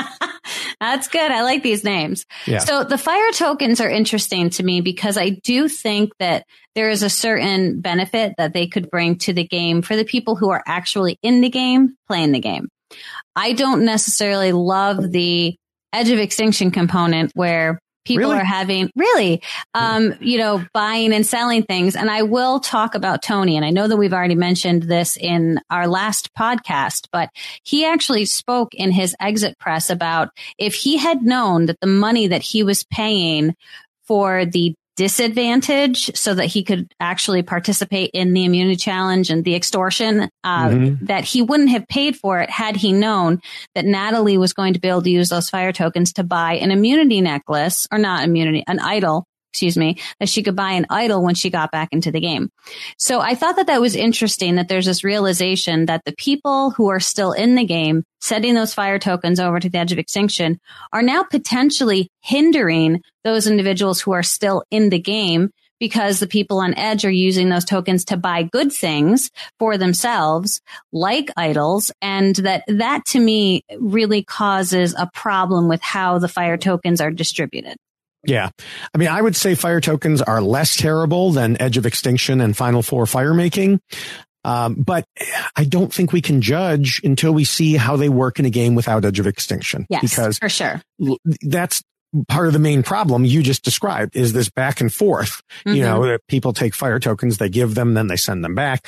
That's good. I like these names. Yeah. So the fire tokens are interesting to me because I do think that there is a certain benefit that they could bring to the game for the people who are actually in the game, playing the game. I don't necessarily love the Edge of Extinction component where people really? are having really, um, you know, buying and selling things. And I will talk about Tony. And I know that we've already mentioned this in our last podcast, but he actually spoke in his exit press about if he had known that the money that he was paying for the disadvantage so that he could actually participate in the immunity challenge and the extortion, uh, mm-hmm. that he wouldn't have paid for it had he known that Natalie was going to be able to use those fire tokens to buy an immunity necklace, or not immunity, an idol, excuse me, that she could buy an idol when she got back into the game. So I thought that that was interesting, that there's this realization that the people who are still in the game, setting those fire tokens over to the Edge of Extinction, are now potentially hindering those individuals who are still in the game, because the people on Edge are using those tokens to buy good things for themselves, like idols. And that, that to me really causes a problem with how the fire tokens are distributed. Yeah. I mean, I would say fire tokens are less terrible than Edge of Extinction and Final Four fire making. Um, but I don't think we can judge until we see how they work in a game without Edge of Extinction. Yes, because for sure. That's part of the main problem you just described, is this back and forth. Mm-hmm. You know, people take fire tokens, they give them, then they send them back.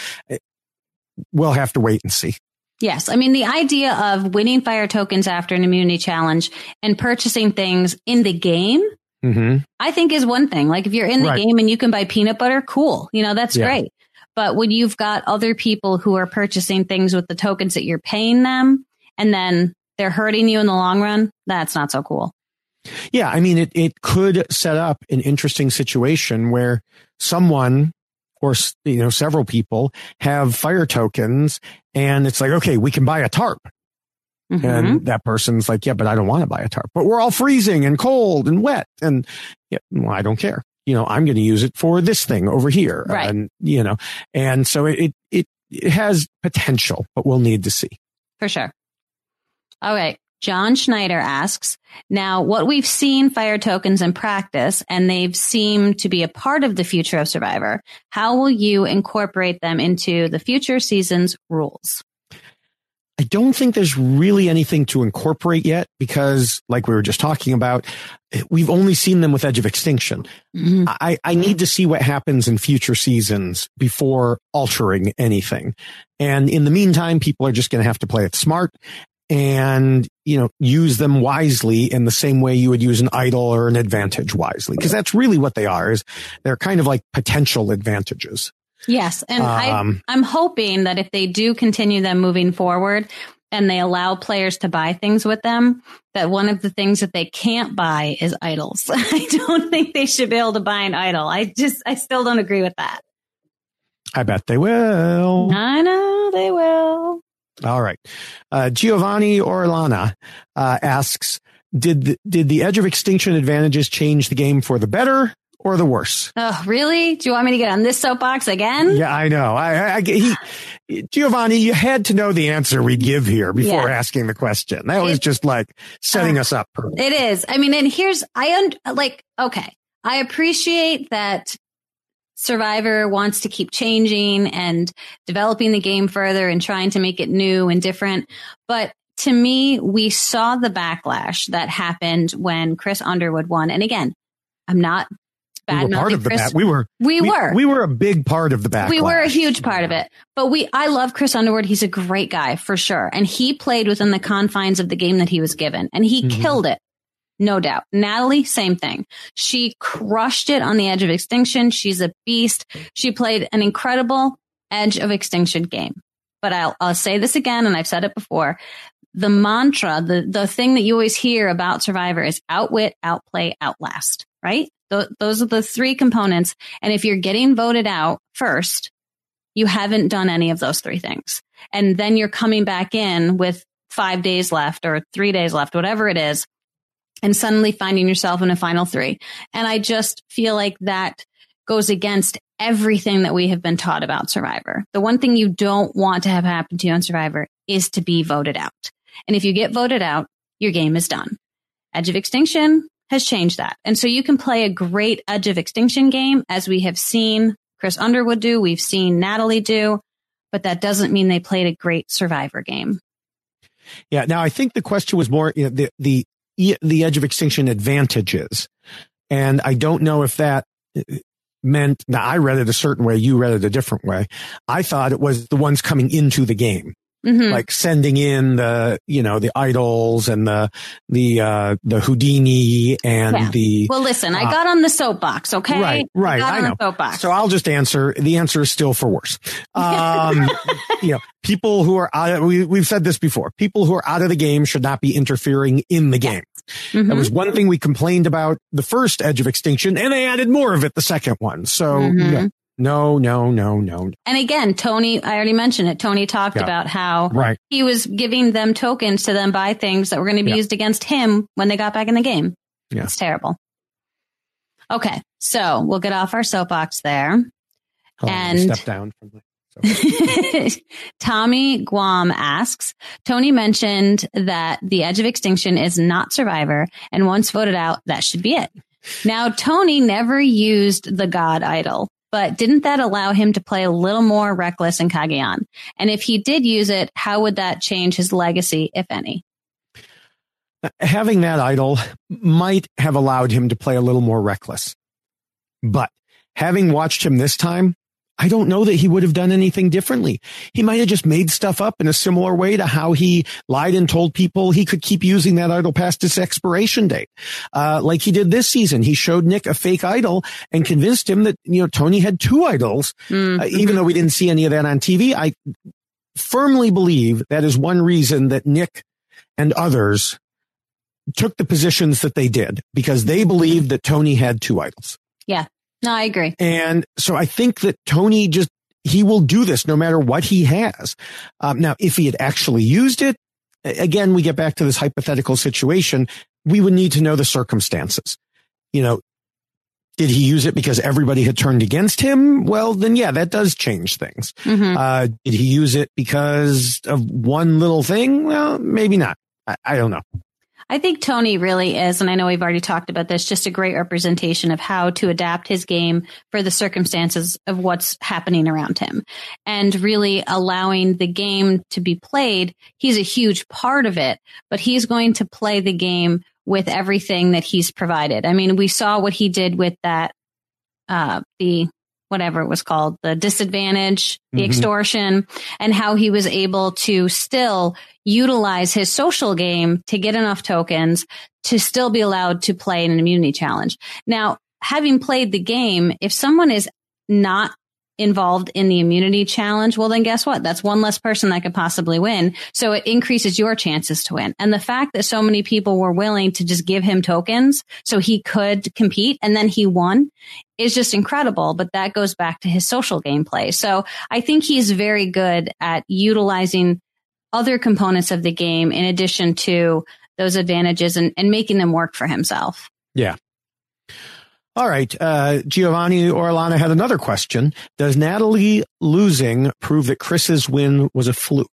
We'll have to wait and see. Yes. I mean, the idea of winning fire tokens after an immunity challenge and purchasing things in the game, mm-hmm. I think is one thing. Like if you're in the right. game and you can buy peanut butter, cool. You know, that's yeah. great. But when you've got other people who are purchasing things with the tokens that you're paying them, and then they're hurting you in the long run, that's not so cool. Yeah. I mean, it, it could set up an interesting situation where someone, or, you know, several people have fire tokens, and it's like, okay, we can buy a tarp. Mm-hmm. And that person's like, yeah, but I don't want to buy a tarp. But we're all freezing and cold and wet. And yeah, well, I don't care. You know, I'm going to use it for this thing over here. Right. And, you know, and so it, it, it has potential, but we'll need to see. For sure. All right. John Schneider asks, now what we've seen fire tokens in practice, and they've seemed to be a part of the future of Survivor. How will you incorporate them into the future season's rules? I don't think there's really anything to incorporate yet, because like we were just talking about, we've only seen them with Edge of Extinction. Mm-hmm. I, I need to see what happens in future seasons before altering anything. And in the meantime, people are just going to have to play it smart and, you know, use them wisely in the same way you would use an idol or an advantage wisely. Because that's really what they are, is they're kind of like potential advantages. Yes. And um, I, I'm hoping that if they do continue them moving forward and they allow players to buy things with them, that one of the things that they can't buy is idols. I don't think they should be able to buy an idol. I just, I still don't agree with that. I bet they will. I know they will. All right. Uh, Giovanni Orlana uh, asks, did the, did the Edge of Extinction advantages change the game for the better or the worse? Oh, really? Do you want me to get on this soapbox again? Yeah, I know. I, I, he, Giovanni, you had to know the answer we'd give here before Yeah. asking the question. That was It- just like setting uh, us up. It is. I mean, and here's, I, un, like, okay, I appreciate that Survivor wants to keep changing and developing the game further and trying to make it new and different. But to me, we saw the backlash that happened when Chris Underwood won. And again, I'm not We bad were part of the back. We were. We were. We were a big part of the backlash. We were a huge part of it. But we, I love Chris Underwood. He's a great guy for sure. And he played within the confines of the game that he was given and he Mm-hmm. killed it. No doubt. Natalie, same thing. She crushed it on the Edge of Extinction. She's a beast. She played an incredible Edge of Extinction game. But I'll, I'll say this again, and I've said it before. The mantra, the, the thing that you always hear about Survivor is outwit, outplay, outlast, right? Th- those are the three components. And if you're getting voted out first, you haven't done any of those three things. And then you're coming back in with five days left or three days left, whatever it is, and suddenly finding yourself in a final three. And I just feel like that goes against everything that we have been taught about Survivor. The one thing you don't want to have happen to you on Survivor is to be voted out. And if you get voted out, your game is done. Edge of Extinction has changed that. And so you can play a great Edge of Extinction game, as we have seen Chris Underwood do, we've seen Natalie do, but that doesn't mean they played a great Survivor game. Yeah. Now, I think the question was more you know, the the the Edge of Extinction advantages, and I don't know if that meant. Now, I read it a certain way. You read it a different way. I thought it was the ones coming into the game. Mm-hmm. Like sending in the, you know, the idols and the, the, uh, the Houdini and Yeah. the. Well, listen, I uh, got on the soapbox, okay? Right, right. got I on know. the soapbox. So I'll just answer. The answer is still for worse. Um, you know, people who are out of, we, we've said this before, people who are out of the game should not be interfering in the game. Mm-hmm. That was one thing we complained about the first Edge of Extinction, and they added more of it the second one. So Mhm. no, no, no, no, no. And again, Tony, I already mentioned it. Tony talked Yeah. about how Right. he was giving them tokens to then buy things that were going to be Yeah. used against him when they got back in the game. Yeah. It's terrible. Okay. So we'll get off our soapbox there. Hold on, And- step down from the. Tommy Guam asks, Tony mentioned that the Edge of Extinction is not Survivor, and once voted out, that should be it. Now, Tony never used the God idol, but didn't that allow him to play a little more reckless in Cagayan? And if he did use it, how would that change his legacy, if any? Having that idol might have allowed him to play a little more reckless, but having watched him this time, I don't know that he would have done anything differently. He might have just made stuff up in a similar way to how he lied and told people he could keep using that idol past its expiration date. Uh, like he did this season. He showed Nick a fake idol and convinced him that, you know, Tony had two idols. Mm-hmm. Uh, even though we didn't see any of that on T V, I firmly believe that is one reason that Nick and others took the positions that they did, because they believed that Tony had two idols. Yeah. No, I agree. And so I think that Tony just, he will do this no matter what he has. Um, now, if he had actually used it, again, we get back to this hypothetical situation. We would need to know the circumstances. You know, did he use it because everybody had turned against him? Well, then, yeah, that does change things. Mhm. Uh, did he use it because of one little thing? Well, maybe not. I, I don't know. I think Tony really is, and I know we've already talked about this, just a great representation of how to adapt his game for the circumstances of what's happening around him, and really allowing the game to be played. He's a huge part of it, but he's going to play the game with everything that he's provided. I mean, we saw what he did with that, uh, the whatever it was called, the disadvantage, the Mhm. extortion, and how he was able to still utilize his social game to get enough tokens to still be allowed to play in an immunity challenge. Now, having played the game, if someone is not involved in the immunity challenge, well, then guess what? That's one less person that could possibly win. So it increases your chances to win. And the fact that so many people were willing to just give him tokens so he could compete and then he won is just incredible. But that goes back to his social gameplay. So I think he's very good at utilizing other components of the game in addition to those advantages and, and making them work for himself. Yeah. All right. Uh, Giovanni Orlana had another question. Does Natalie losing prove that Chris's win was a fluke?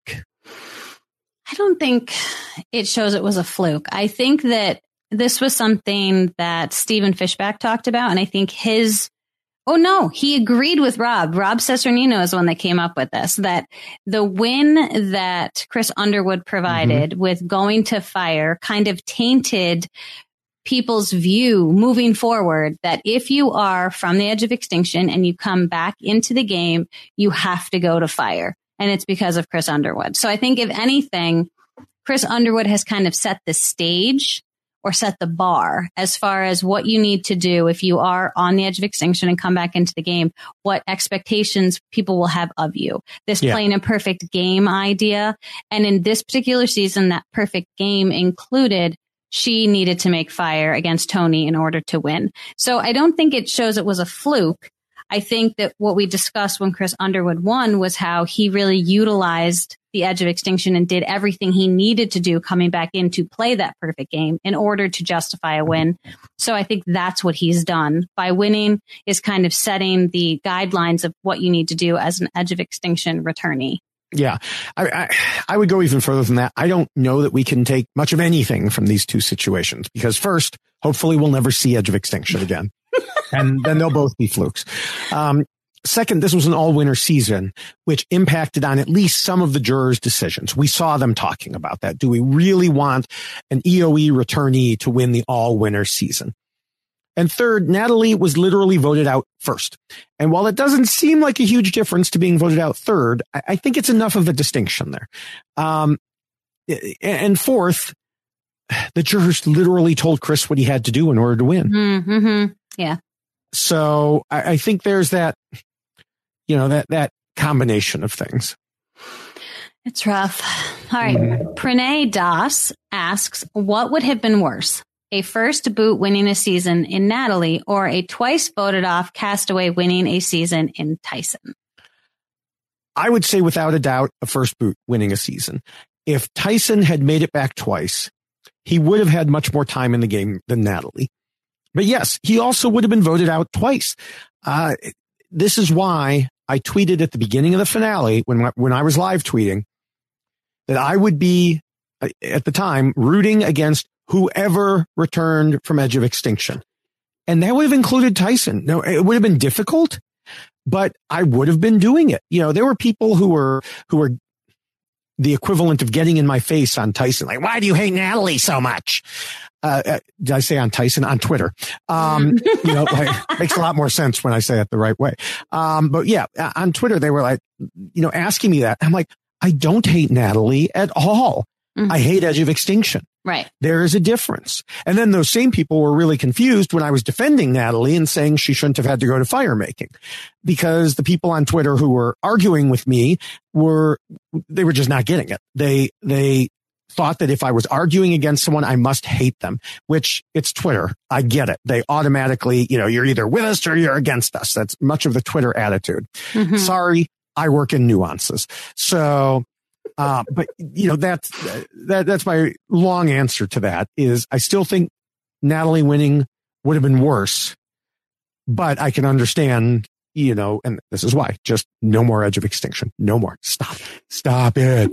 I don't think it shows it was a fluke. I think that this was something that Stephen Fishback talked about. And I think his, oh no, he agreed with Rob. Rob Cesternino is the one that came up with this, that the win that Chris Underwood provided mm-hmm. with going to fire kind of tainted people's view moving forward, that if you are from the edge of extinction and you come back into the game, you have to go to fire. And it's because of Chris Underwood. So I think if anything, Chris Underwood has kind of set the stage or set the bar as far as what you need to do if you are on the edge of extinction and come back into the game, what expectations people will have of you. This yeah. playing a perfect game idea. And in this particular season, that perfect game included she needed to make fire against Tony in order to win. So I don't think it shows it was a fluke. I think that what we discussed when Chris Underwood won was how he really utilized the edge of extinction and did everything he needed to do coming back in to play that perfect game in order to justify a win. So I think that's what he's done. By winning is kind of setting the guidelines of what you need to do as an edge of extinction returnee. Yeah, I, I, I would go even further than that. I don't know that we can take much of anything from these two situations because first, hopefully we'll never see Edge of Extinction again. And then they'll both be flukes. Um, second, this was an all-winner season, which impacted on at least some of the jurors' decisions. We saw them talking about that. Do we really want an E O E returnee to win the all-winner season? And third, Natalie was literally voted out first. And while it doesn't seem like a huge difference to being voted out third, I, I think it's enough of a distinction there. Um, and fourth, the jurors literally told Chris what he had to do in order to win. Mm-hmm. Yeah. So I, I think there's that, you know, that, that combination of things. It's rough. All right. Mm. Pranay Das asks, what would have been worse? A first boot winning a season in Natalie or a twice voted off castaway winning a season in Tyson? I would say without a doubt, a first boot winning a season. If Tyson had made it back twice, he would have had much more time in the game than Natalie. But yes, he also would have been voted out twice. Uh, this is why I tweeted at the beginning of the finale when, when I was live tweeting that I would be at the time rooting against whoever returned from Edge of Extinction. And that would have included Tyson. No, it would have been difficult, but I would have been doing it. You know, there were people who were, who were the equivalent of getting in my face on Tyson. Like, why do you hate Natalie so much? Uh, uh, did I say on Tyson? On Twitter. Um, you know, like, makes a lot more sense when I say it the right way. Um, but yeah, on Twitter, they were like, you know, asking me that. I'm like, I don't hate Natalie at all. Mm-hmm. I hate Edge of Extinction. Right. There is a difference. And then those same people were really confused when I was defending Natalie and saying she shouldn't have had to go to fire making, because the people on Twitter who were arguing with me were, they were just not getting it. They, they thought that if I was arguing against someone, I must hate them, which it's Twitter. I get it. They automatically, you know, you're either with us or you're against us. That's much of the Twitter attitude. Mm-hmm. Sorry, I work in nuances. So, Uh, but you know, that's, that, that's my long answer to that is I still think Natalie winning would have been worse, but I can understand, you know, and this is why just no more Edge of Extinction. No more. Stop, stop it.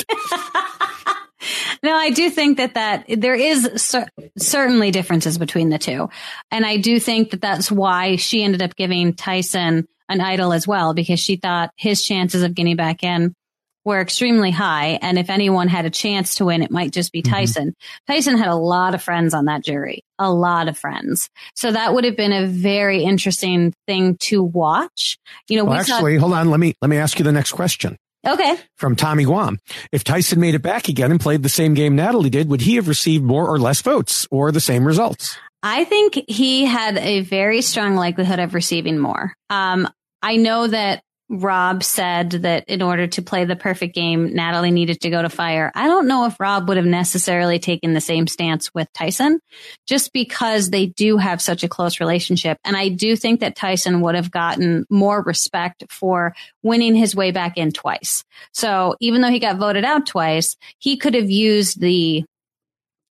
No, I do think that that there is cer- certainly differences between the two. And I do think that that's why she ended up giving Tyson an idol as well, because she thought his chances of getting back in were extremely high. And if anyone had a chance to win, it might just be Tyson. Mm-hmm. Tyson had a lot of friends on that jury, a lot of friends. So that would have been a very interesting thing to watch. You know, well, we actually, saw- hold on. Let me, let me ask you the next question. Okay. From Tommy Guam. If Tyson made it back again and played the same game Natalie did, would he have received more or less votes or the same results? I think he had a very strong likelihood of receiving more. Um, I know that Rob said that in order to play the perfect game, Natalie needed to go to fire. I don't know if Rob would have necessarily taken the same stance with Tyson, just because they do have such a close relationship. And I do think that Tyson would have gotten more respect for winning his way back in twice. So even though he got voted out twice, he could have used the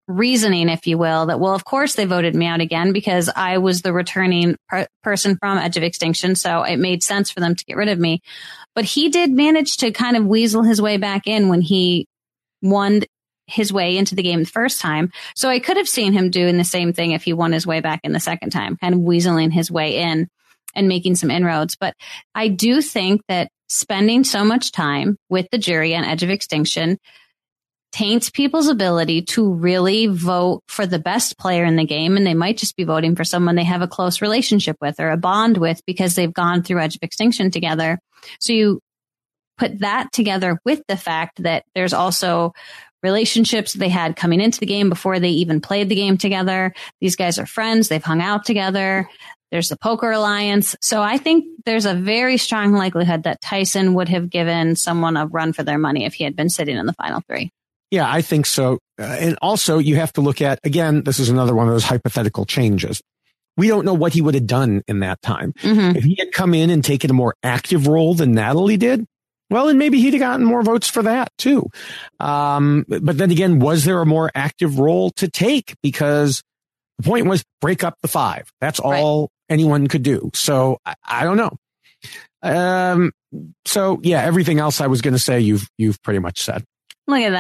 reasoning, if you will, that, well, of course they voted me out again because I was the returning per- person from Edge of Extinction. So it made sense for them to get rid of me. But he did manage to kind of weasel his way back in when he won his way into the game the first time. So I could have seen him doing the same thing if he won his way back in the second time, kind of weaseling his way in and making some inroads. But I do think that spending so much time with the jury on Edge of Extinction taints people's ability to really vote for the best player in the game. And they might just be voting for someone they have a close relationship with or a bond with because they've gone through Edge of Extinction together. So you put that together with the fact that there's also relationships they had coming into the game before they even played the game together. These guys are friends. They've hung out together. There's the Poker Alliance. So I think there's a very strong likelihood that Tyson would have given someone a run for their money if he had been sitting in the final three. Yeah, I think so. Uh, and also you have to look at, again, this is another one of those hypothetical changes. We don't know what he would have done in that time. Mm-hmm. If he had come in and taken a more active role than Natalie did, well, then maybe he'd have gotten more votes for that too. Um, but then again, was there a more active role to take? Because the point was break up the five. That's all right. Anyone could do. So I, I don't know. Um, so yeah, everything else I was going to say, you've, you've pretty much said. Look at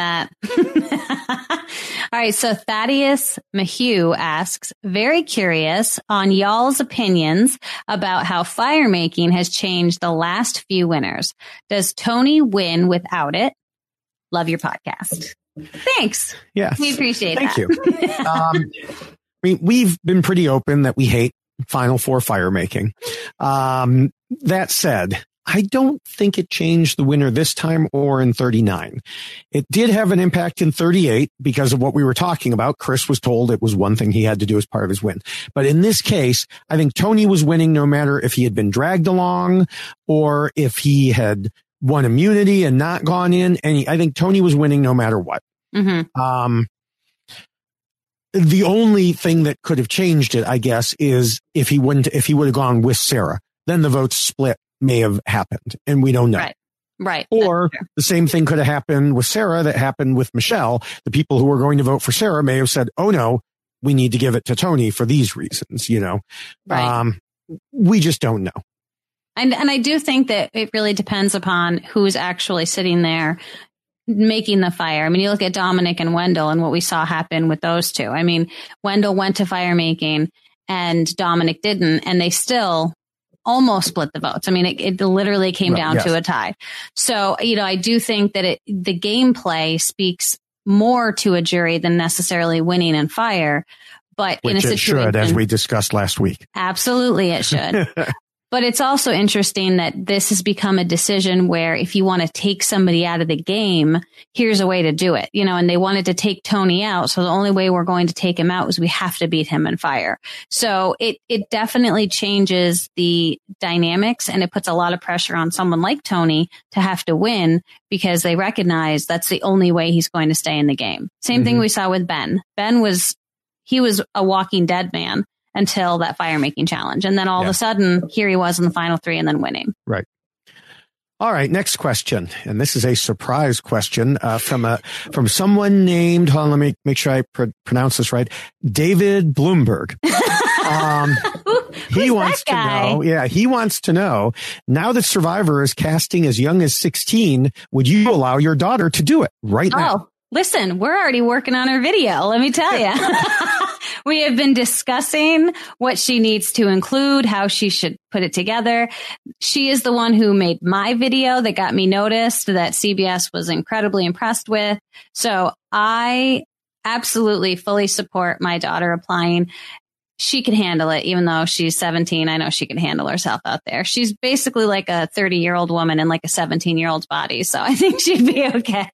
that. All right. So Thaddeus Mahue asks, very curious on y'all's opinions about how fire making has changed the last few winners. Does Tony win without it? Love your podcast. Thanks. Yes. We appreciate Thank that. Thank you. um, I mean, we've been pretty open that we hate Final Four fire making. Um, that said, I don't think it changed the winner this time or in thirty-nine. It did have an impact in thirty-eight because of what we were talking about. Chris was told it was one thing he had to do as part of his win. But in this case, I think Tony was winning no matter if he had been dragged along or if he had won immunity and not gone in. And he, I think Tony was winning no matter what. Mm-hmm. Um, the only thing that could have changed it, I guess, is if he wouldn't, if he would have gone with Sarah, then the votes split may have happened and we don't know. Right. Right. Or the same thing could have happened with Sarah that happened with Michelle. The people who were going to vote for Sarah may have said, oh no, we need to give it to Tony for these reasons, you know. Right. Um, we just don't know. And and I do think that it really depends upon who's actually sitting there making the fire. I mean, you look at Dominic and Wendell and what we saw happen with those two. I mean, Wendell went to fire making and Dominic didn't, and they still almost split the votes. I mean, it, it literally came Right, down yes. to a tie. So, you know, I do think that it, the gameplay speaks more to a jury than necessarily winning and fire. But Which in a it situation, should, as we discussed last week. Absolutely, it should. But it's also interesting that this has become a decision where if you want to take somebody out of the game, here's a way to do it. You know, and they wanted to take Tony out. So the only way we're going to take him out is we have to beat him in fire. So it, it definitely changes the dynamics and it puts a lot of pressure on someone like Tony to have to win because they recognize that's the only way he's going to stay in the game. Same mm-hmm. thing we saw with Ben. Ben was, he was a walking dead man until that fire making challenge. And then all yeah. of a sudden, here he was in the final three and then winning. Right. All right. Next question. And this is a surprise question uh, from a from someone named, hold on, let me make sure I pr- pronounce this right. David Bloomberg. Um, he wants to know. Yeah. He wants to know, now that Survivor is casting as young as sixteen, would you allow your daughter to do it right now? Oh, listen, we're already working on her video. Let me tell you. We have been discussing what she needs to include, how she should put it together. She is the one who made my video that got me noticed that C B S was incredibly impressed with. So I absolutely fully support my daughter applying. She can handle it, even though she's seventeen. I know she can handle herself out there. She's basically like a thirty year old woman in like a seventeen year old's body. So I think she'd be okay.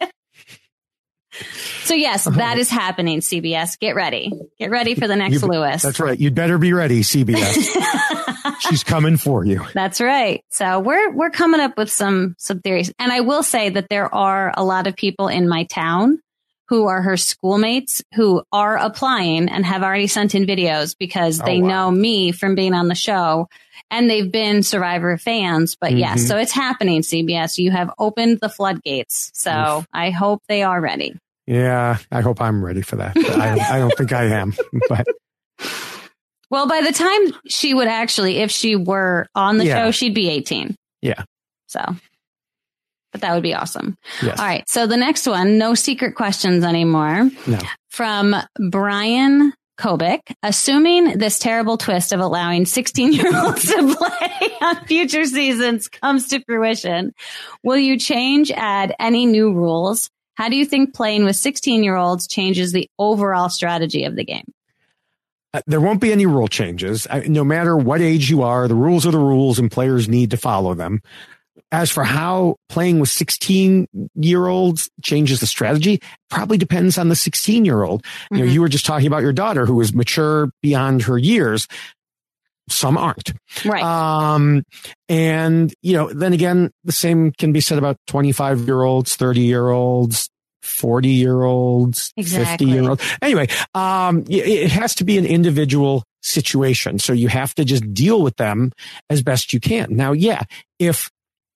So yes, that is happening, C B S. Get ready. Get ready for the next you, Lewis. That's right. You'd better be ready, C B S. She's coming for you. That's right. So we're we're coming up with some some theories. And I will say that there are a lot of people in my town who are her schoolmates who are applying and have already sent in videos because they oh, wow. know me from being on the show and they've been Survivor fans. But mm-hmm. yes, so it's happening, C B S. You have opened the floodgates. So Oof. I hope they are ready. Yeah, I hope I'm ready for that. I, I don't think I am, but. Well, by the time she would actually, if she were on the Yeah. show, she'd be eighteen. Yeah. So, but that would be awesome. Yes. All right. So the next one, no secret questions anymore. No. From Brian Kobik, assuming this terrible twist of allowing sixteen-year-olds to play on future seasons comes to fruition, will you change, add any new rules? How do you think playing with sixteen-year-olds changes the overall strategy of the game? Uh, there won't be any rule changes. I, no matter what age you are, the rules are the rules and players need to follow them. As for how playing with sixteen-year-olds changes the strategy, probably depends on the sixteen-year-old. Mm-hmm. You know, you were just talking about your daughter who is mature beyond her years. Some aren't. Right. Um, and, you know, then again, the same can be said about twenty-five-year-olds, thirty-year-olds, forty-year-olds, Exactly. fifty-year-olds. Anyway, um, it, it has to be an individual situation. So you have to just deal with them as best you can. Now, yeah, if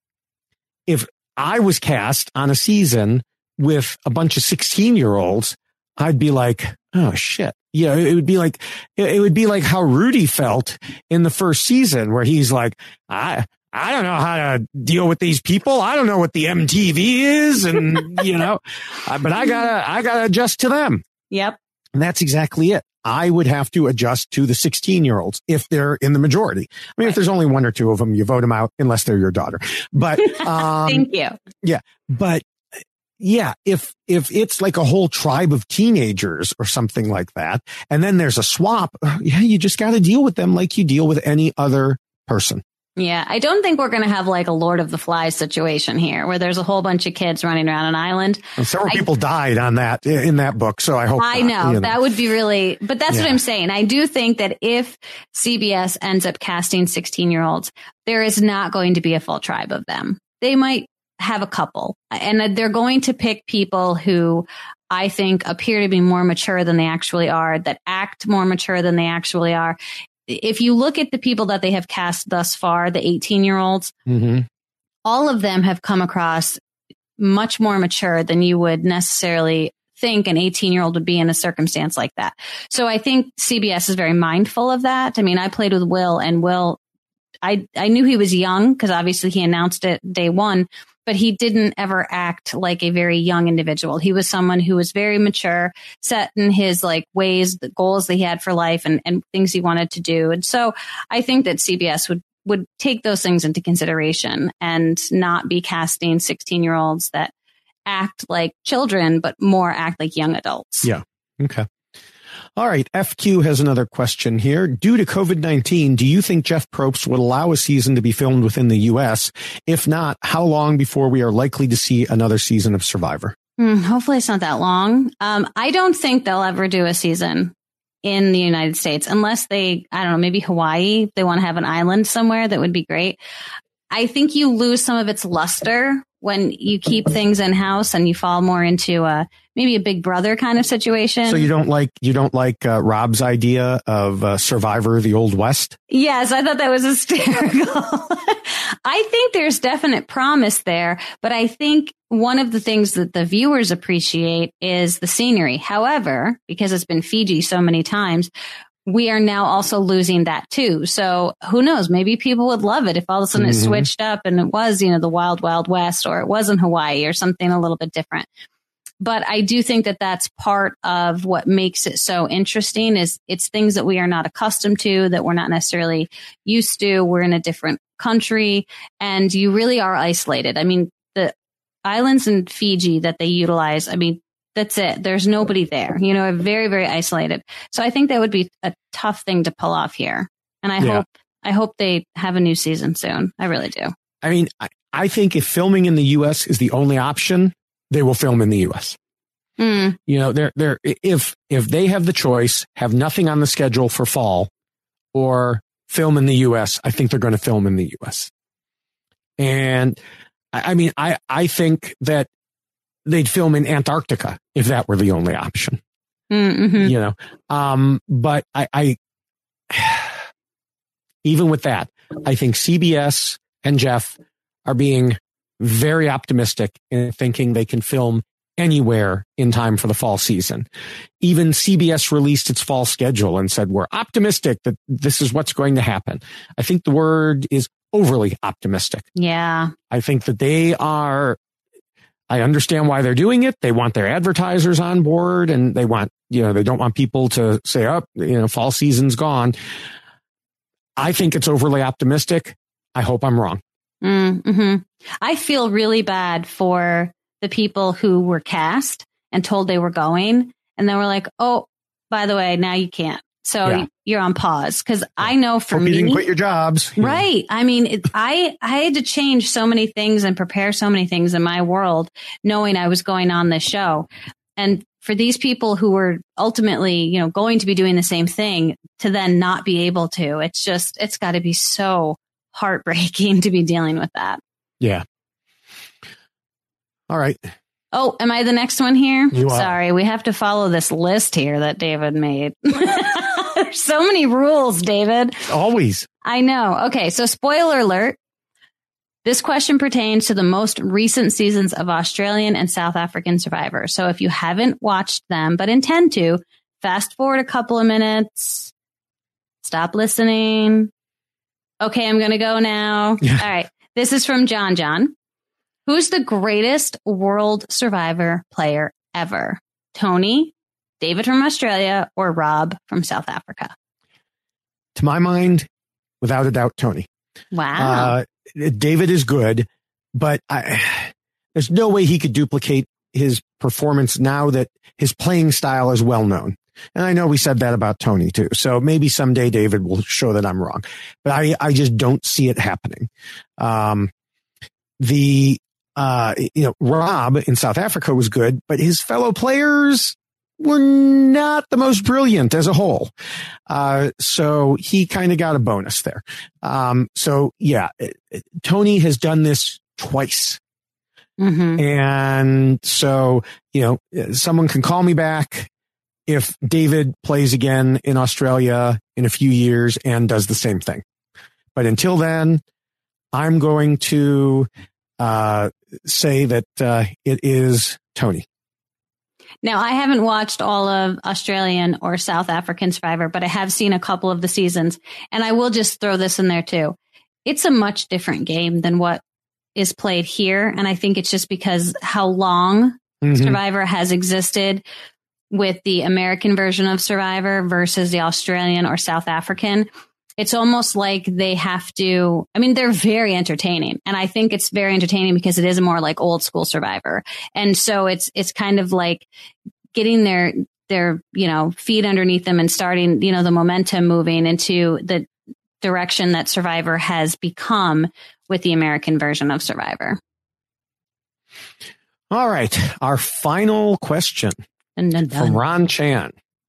if I was cast on a season with a bunch of sixteen-year-olds, I'd be like, oh, shit. You know, it would be like, it would be like how Rudy felt in the first season where he's like, I, I don't know how to deal with these people. I don't know what the M T V is. And, you know, uh, but I gotta, I gotta adjust to them. Yep. And that's exactly it. I would have to adjust to the sixteen-year-olds if they're in the majority. I mean, right. If there's only one or two of them, you vote them out unless they're your daughter. But um, thank you. Yeah, but yeah, if if it's like a whole tribe of teenagers or something like that, and then there's a swap, yeah, you just got to deal with them like you deal with any other person. Yeah, I don't think we're going to have like a Lord of the Flies situation here where there's a whole bunch of kids running around an island. And several I, people died on that in that book, so I hope I not, know, you know that would be really, but that's yeah. what I'm saying. I do think that if C B S ends up casting sixteen-year-olds, there is not going to be a full tribe of them. They might have a couple, and they're going to pick people who I think appear to be more mature than they actually are, that act more mature than they actually are. If you look at the people that they have cast thus far, the eighteen-year-olds, mm-hmm. all of them have come across much more mature than you would necessarily think an eighteen-year-old would be in a circumstance like that. So I think C B S is very mindful of that. I mean, I played with Will, and Will, I, I knew he was young because obviously he announced it day one, but he didn't ever act like a very young individual. He was someone who was very mature, set in his like ways, the goals that he had for life and, and things he wanted to do. And so I think that C B S would, would take those things into consideration and not be casting sixteen-year-olds that act like children, but more act like young adults. Yeah. Okay. All right. F Q has another question here. Due to COVID nineteen, do you think Jeff Probst would allow a season to be filmed within the U S? If not, how long before we are likely to see another season of Survivor? Mm, hopefully it's not that long. Um, I don't think they'll ever do a season in the United States unless they, I don't know, maybe Hawaii. If they want to have an island somewhere, that would be great. I think you lose some of its luster when you keep things in house and you fall more into a maybe a Big Brother kind of situation. So you don't like you don't like uh, Rob's idea of uh, Survivor, the Old West? Yes, I thought that was hysterical. I think there's definite promise there, but I think one of the things that the viewers appreciate is the scenery. However, because it's been Fiji so many times, we are now also losing that too. So who knows? Maybe people would love it if all of a sudden mm-hmm. it switched up and it was, you know, the Wild Wild West, or it was in Hawaii or something a little bit different. But I do think that that's part of what makes it so interesting is it's things that we are not accustomed to, that we're not necessarily used to. We're in a different country and you really are isolated. I mean, the islands in Fiji that they utilize, I mean, that's it. There's nobody there, you know, very, very isolated. So I think that would be a tough thing to pull off here. And I yeah. hope, I hope they have a new season soon. I really do. I mean, I, I think if filming in the U S is the only option, they will film in the U S. Mm. You know, they're, they're, if, if they have the choice, have nothing on the schedule for fall or film in the U S, I think they're going to film in the U S. And I, I mean, I, I think that they'd film in Antarctica if that were the only option, mm-hmm. you know? Um, but I, I, even with that, I think C B S and Jeff are being very optimistic in thinking they can film anywhere in time for the fall season. Even C B S released its fall schedule and said, we're optimistic that this is what's going to happen. I think the word is overly optimistic. Yeah. I think that they are, I understand why they're doing it. They want their advertisers on board, and they want, you know, they don't want people to say, oh, you know, fall season's gone. I think it's overly optimistic. I hope I'm wrong. Mm-hmm. I feel really bad for the people who were cast and told they were going, and then we're like, oh, by the way, now you can't. So yeah. you're on pause. Cause I know for Hope me, you didn't quit your jobs. Right. I mean, it, I, I had to change so many things and prepare so many things in my world, knowing I was going on this show. And for these people who were ultimately, you know, going to be doing the same thing to then not be able to, it's just, it's got to be so heartbreaking to be dealing with that. Yeah. All right. Oh, am I the next one here? You are. Sorry, we have to follow this list here that David made. There's so many rules, David. Always. I know. Okay, so spoiler alert. This question pertains to the most recent seasons of Australian and South African Survivor. So if you haven't watched them but intend to, fast forward a couple of minutes. Stop listening. Okay, I'm going to go now. Yeah. All right. This is from John John. Who's the greatest World Survivor player ever? Tony, David from Australia, or Rob from South Africa? To my mind, without a doubt, Tony. Wow. Uh, David is good, but I, there's no way he could duplicate his performance now that his playing style is well known. And I know we said that about Tony too. So maybe someday David will show that I'm wrong, but I, I just don't see it happening. Um, the, uh, you know, Rob in South Africa was good, but his fellow players were not the most brilliant as a whole. Uh, so he kind of got a bonus there. Um, so yeah, Tony has done this twice. Mm-hmm. And so, you know, someone can call me back if David plays again in Australia in a few years and does the same thing. But until then, I'm going to uh, say that uh, it is Tony. Now, I haven't watched all of Australian or South African Survivor, but I have seen a couple of the seasons. And I will just throw this in there too. It's a much different game than what is played here. And I think it's just because how long mm-hmm. Survivor has existed with the American version of Survivor versus the Australian or South African. It's almost like they have to, I mean, they're very entertaining. And I think it's very entertaining because it is more like old school Survivor. And so it's, it's kind of like getting their, their, you know, feet underneath them and starting, you know, the momentum moving into the direction that Survivor has become with the American version of Survivor. All right. Our final question dun, dun, dun. from Ron Chan.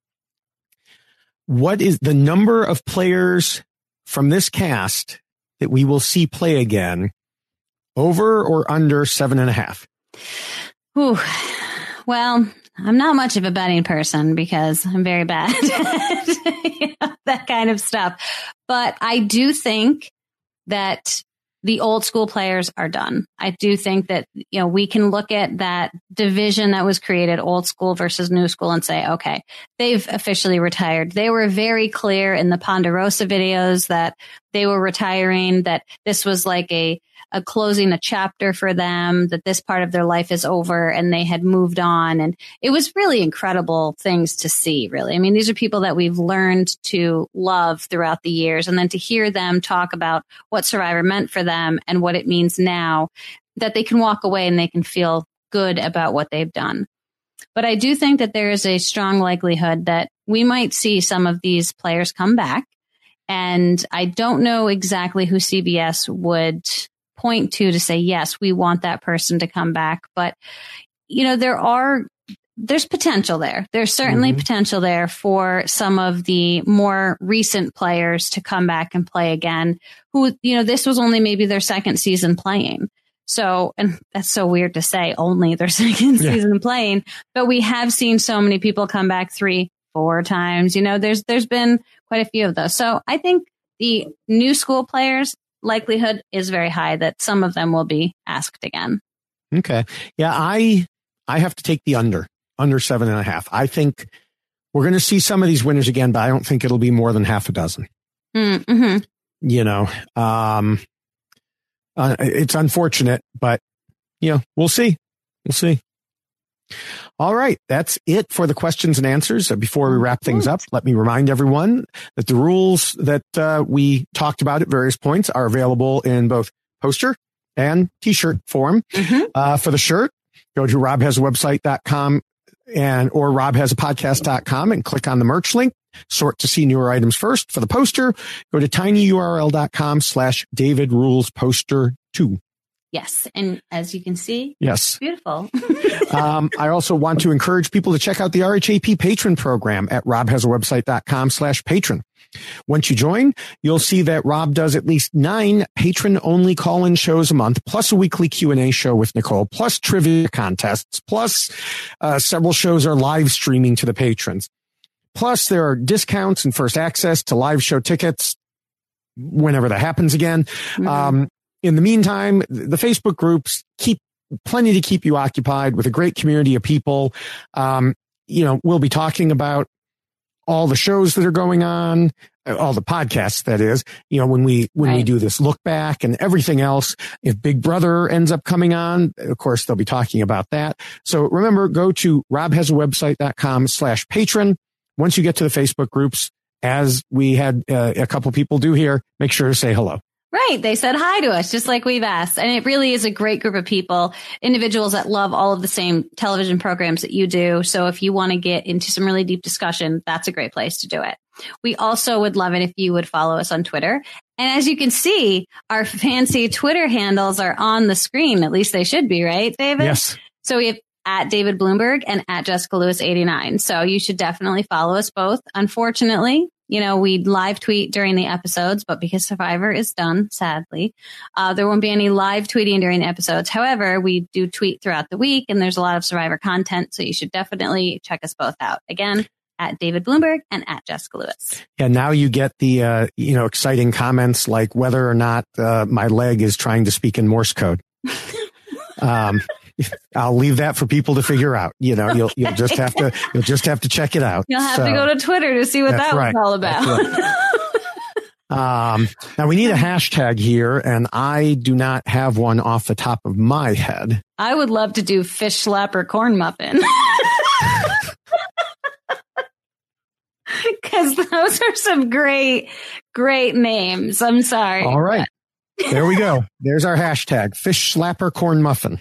What is the number of players from this cast that we will see play again, over or under seven and a half? Ooh, well, I'm not much of a betting person because I'm very bad at you know, that kind of stuff. But I do think that the old school players are done. I do think that, you know, we can look at that division that was created, old school versus new school, and say, okay, they've officially retired. They were very clear in the Ponderosa videos that they were retiring, that this was like a, a closing a chapter for them, that this part of their life is over and they had moved on. And it was really incredible things to see, really. I mean, these are people that we've learned to love throughout the years. And then to hear them talk about what Survivor meant for them and what it means now, that they can walk away and they can feel good about what they've done. But I do think that there is a strong likelihood that we might see some of these players come back. And I don't know exactly who C B S would point to to say, yes, we want that person to come back. But, you know, there are, there's potential there. There's certainly mm-hmm. potential there for some of the more recent players to come back and play again, who, you know, this was only maybe their second season playing. So, and that's so weird to say, only their second yeah. season playing, but we have seen so many people come back three, four times. You know, there's, there's been quite a few of those. So I think the new school players, likelihood is very high that some of them will be asked again. Okay. Yeah, I I have to take the under, under seven and a half. I think we're going to see some of these winners again, but I don't think it'll be more than half a dozen. Mm-hmm. You know, um, uh, it's unfortunate, but, you know, we'll see. We'll see. All right. That's it for the questions and answers. Uh, before we wrap things up, let me remind everyone that the rules that uh, we talked about at various points are available in both poster and t-shirt form. Mm-hmm. Uh, for the shirt, go to rob has a website dot com and or rob has a podcast dot com and click on the merch link. Sort to see newer items first. For the poster, go to tinyurl.com slash David Rules Poster two. Yes. And as you can see, yes, beautiful. um, I also want to encourage people to check out the R H A P patron program at rob has a website dot com slash patron. Once you join, you'll see that Rob does at least nine patron-only call-in shows a month, plus a weekly Q and A show with Nicole, plus trivia contests, plus uh, several shows are live streaming to the patrons. Plus, there are discounts and first access to live show tickets whenever that happens again. Mm-hmm. Um, in the meantime, the Facebook groups keep plenty to keep you occupied with a great community of people. Um, you know, we'll be talking about all the shows that are going on, all the podcasts, that is, you know, when we, when right. we do this look back and everything else. If Big Brother ends up coming on, of course, they'll be talking about that. So remember, go to rob has a website dot com slash patron. Once you get to the Facebook groups, as we had uh, a couple people do here, make sure to say hello. Right. They said hi to us, just like we've asked. And it really is a great group of people, individuals that love all of the same television programs that you do. So if you want to get into some really deep discussion, that's a great place to do it. We also would love it if you would follow us on Twitter. And as you can see, our fancy Twitter handles are on the screen. At least they should be, right, David? Yes. So we have at David Bloomberg and at Jessica Lewis eighty-nine. So you should definitely follow us both. Unfortunately, you know, we live tweet during the episodes, but because Survivor is done, sadly, uh, there won't be any live tweeting during the episodes. However, we do tweet throughout the week and there's a lot of Survivor content. So you should definitely check us both out. Again, at David Bloomberg and at Jessica Lewis. Yeah, now you get the, uh, you know, exciting comments like whether or not uh, my leg is trying to speak in Morse code. um, I'll leave that for people to figure out. You know, you'll you'll just have to you'll just have to check it out. You'll have so, to go to Twitter to see what that right. was all about. Right. um, now we need a hashtag here, and I do not have one off the top of my head. I would love to do fish slapper corn muffin. Because those are some great, great names. I'm sorry. All right. There we go. There's our hashtag, fish slapper corn muffin.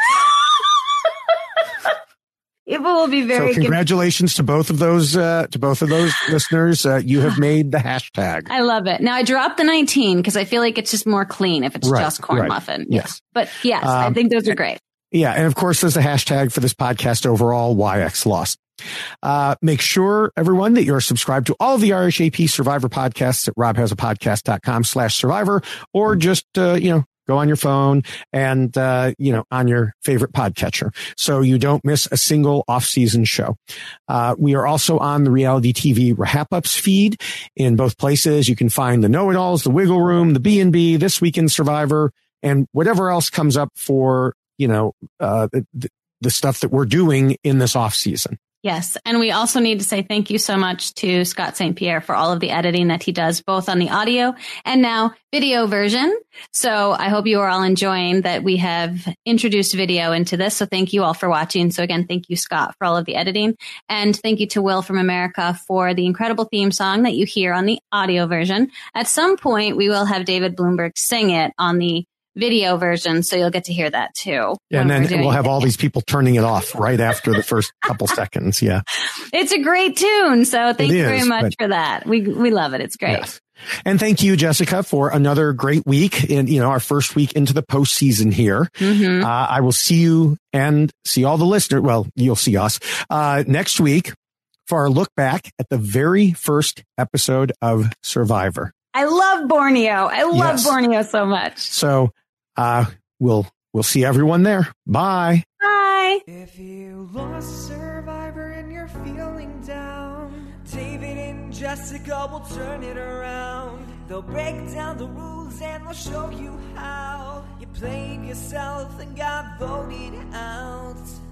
People will be very. So congratulations con- to both of those, uh, to both of those listeners. Uh, you have made the hashtag. I love it. Now I dropped the nineteen because I feel like it's just more clean if it's right, just corn right. muffin. Yes. But yes, um, I think those are great. Yeah. And of course, there's a hashtag for this podcast overall, Y X Lost. Uh, make sure, everyone, that you're subscribed to all of the R H A P Survivor podcasts at rob has a podcast dot com slash survivor, or just, uh, you know, go on your phone and, uh, you know, on your favorite podcatcher so you don't miss a single off-season show. Uh, we are also on the Reality T V Wrap-Ups feed in both places. You can find the Know-It-Alls, the Wiggle Room, the B and B, This Week in Survivor, and whatever else comes up for, you know, uh, the, the stuff that we're doing in this off-season. Yes. And we also need to say thank you so much to Scott Saint Pierre for all of the editing that he does, both on the audio and now video version. So I hope you are all enjoying that we have introduced video into this. So thank you all for watching. So again, thank you, Scott, for all of the editing. And thank you to Will from America for the incredible theme song that you hear on the audio version. At some point, we will have David Bloomberg sing it on the video version, so you'll get to hear that too. And then we'll have all these people turning it off right after the first couple seconds. Yeah. It's a great tune. So thank it you is, very much but, for that. We we love it. It's great. Yes. And thank you, Jessica, for another great week in, you know, our first week into the postseason here. Mm-hmm. Uh, I will see you and see all the listeners. Well, you'll see us, uh, next week for our look back at the very first episode of Survivor. I love Borneo. I love Yes. Borneo so much. So, Uh, we'll, we'll see everyone there. Bye. Bye. If you lost Survivor and you're feeling down, David and Jessica will turn it around. They'll break down the rules and they'll show you how you played yourself and got voted out.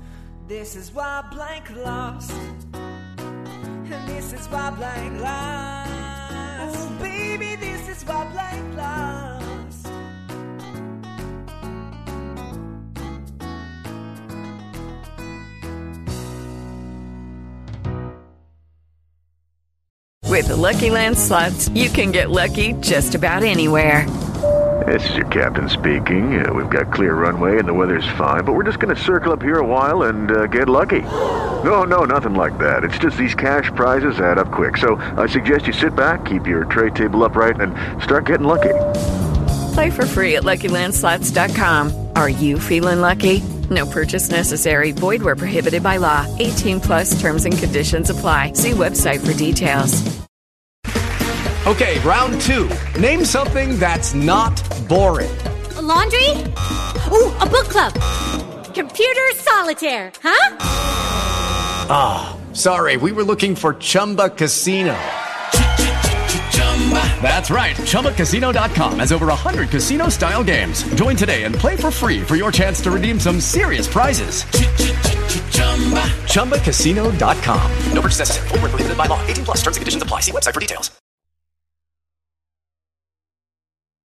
This is why blank lost. And this is why blank lost. Oh, baby, this is why blank lost. With the Lucky Land Slots, you can get lucky just about anywhere. This is your captain speaking. Uh, we've got clear runway and the weather's fine, but we're just going to circle up here a while and uh, get lucky. No, no, nothing like that. It's just these cash prizes add up quick. So I suggest you sit back, keep your tray table upright, and start getting lucky. Play for free at Lucky Land Slots dot com. Are you feeling lucky? No purchase necessary. Void where prohibited by law. eighteen plus terms and conditions apply. See website for details. Okay, round two. Name something that's not boring. A laundry? Ooh, a book club. Computer solitaire, huh? Ah, oh, sorry. We were looking for Chumba Casino. That's right. Chumba Casino dot com has over one hundred casino-style games. Join today and play for free for your chance to redeem some serious prizes. Chumba Casino dot com. No purchase necessary. Void where prohibited by law. eighteen plus terms and conditions apply. See website for details.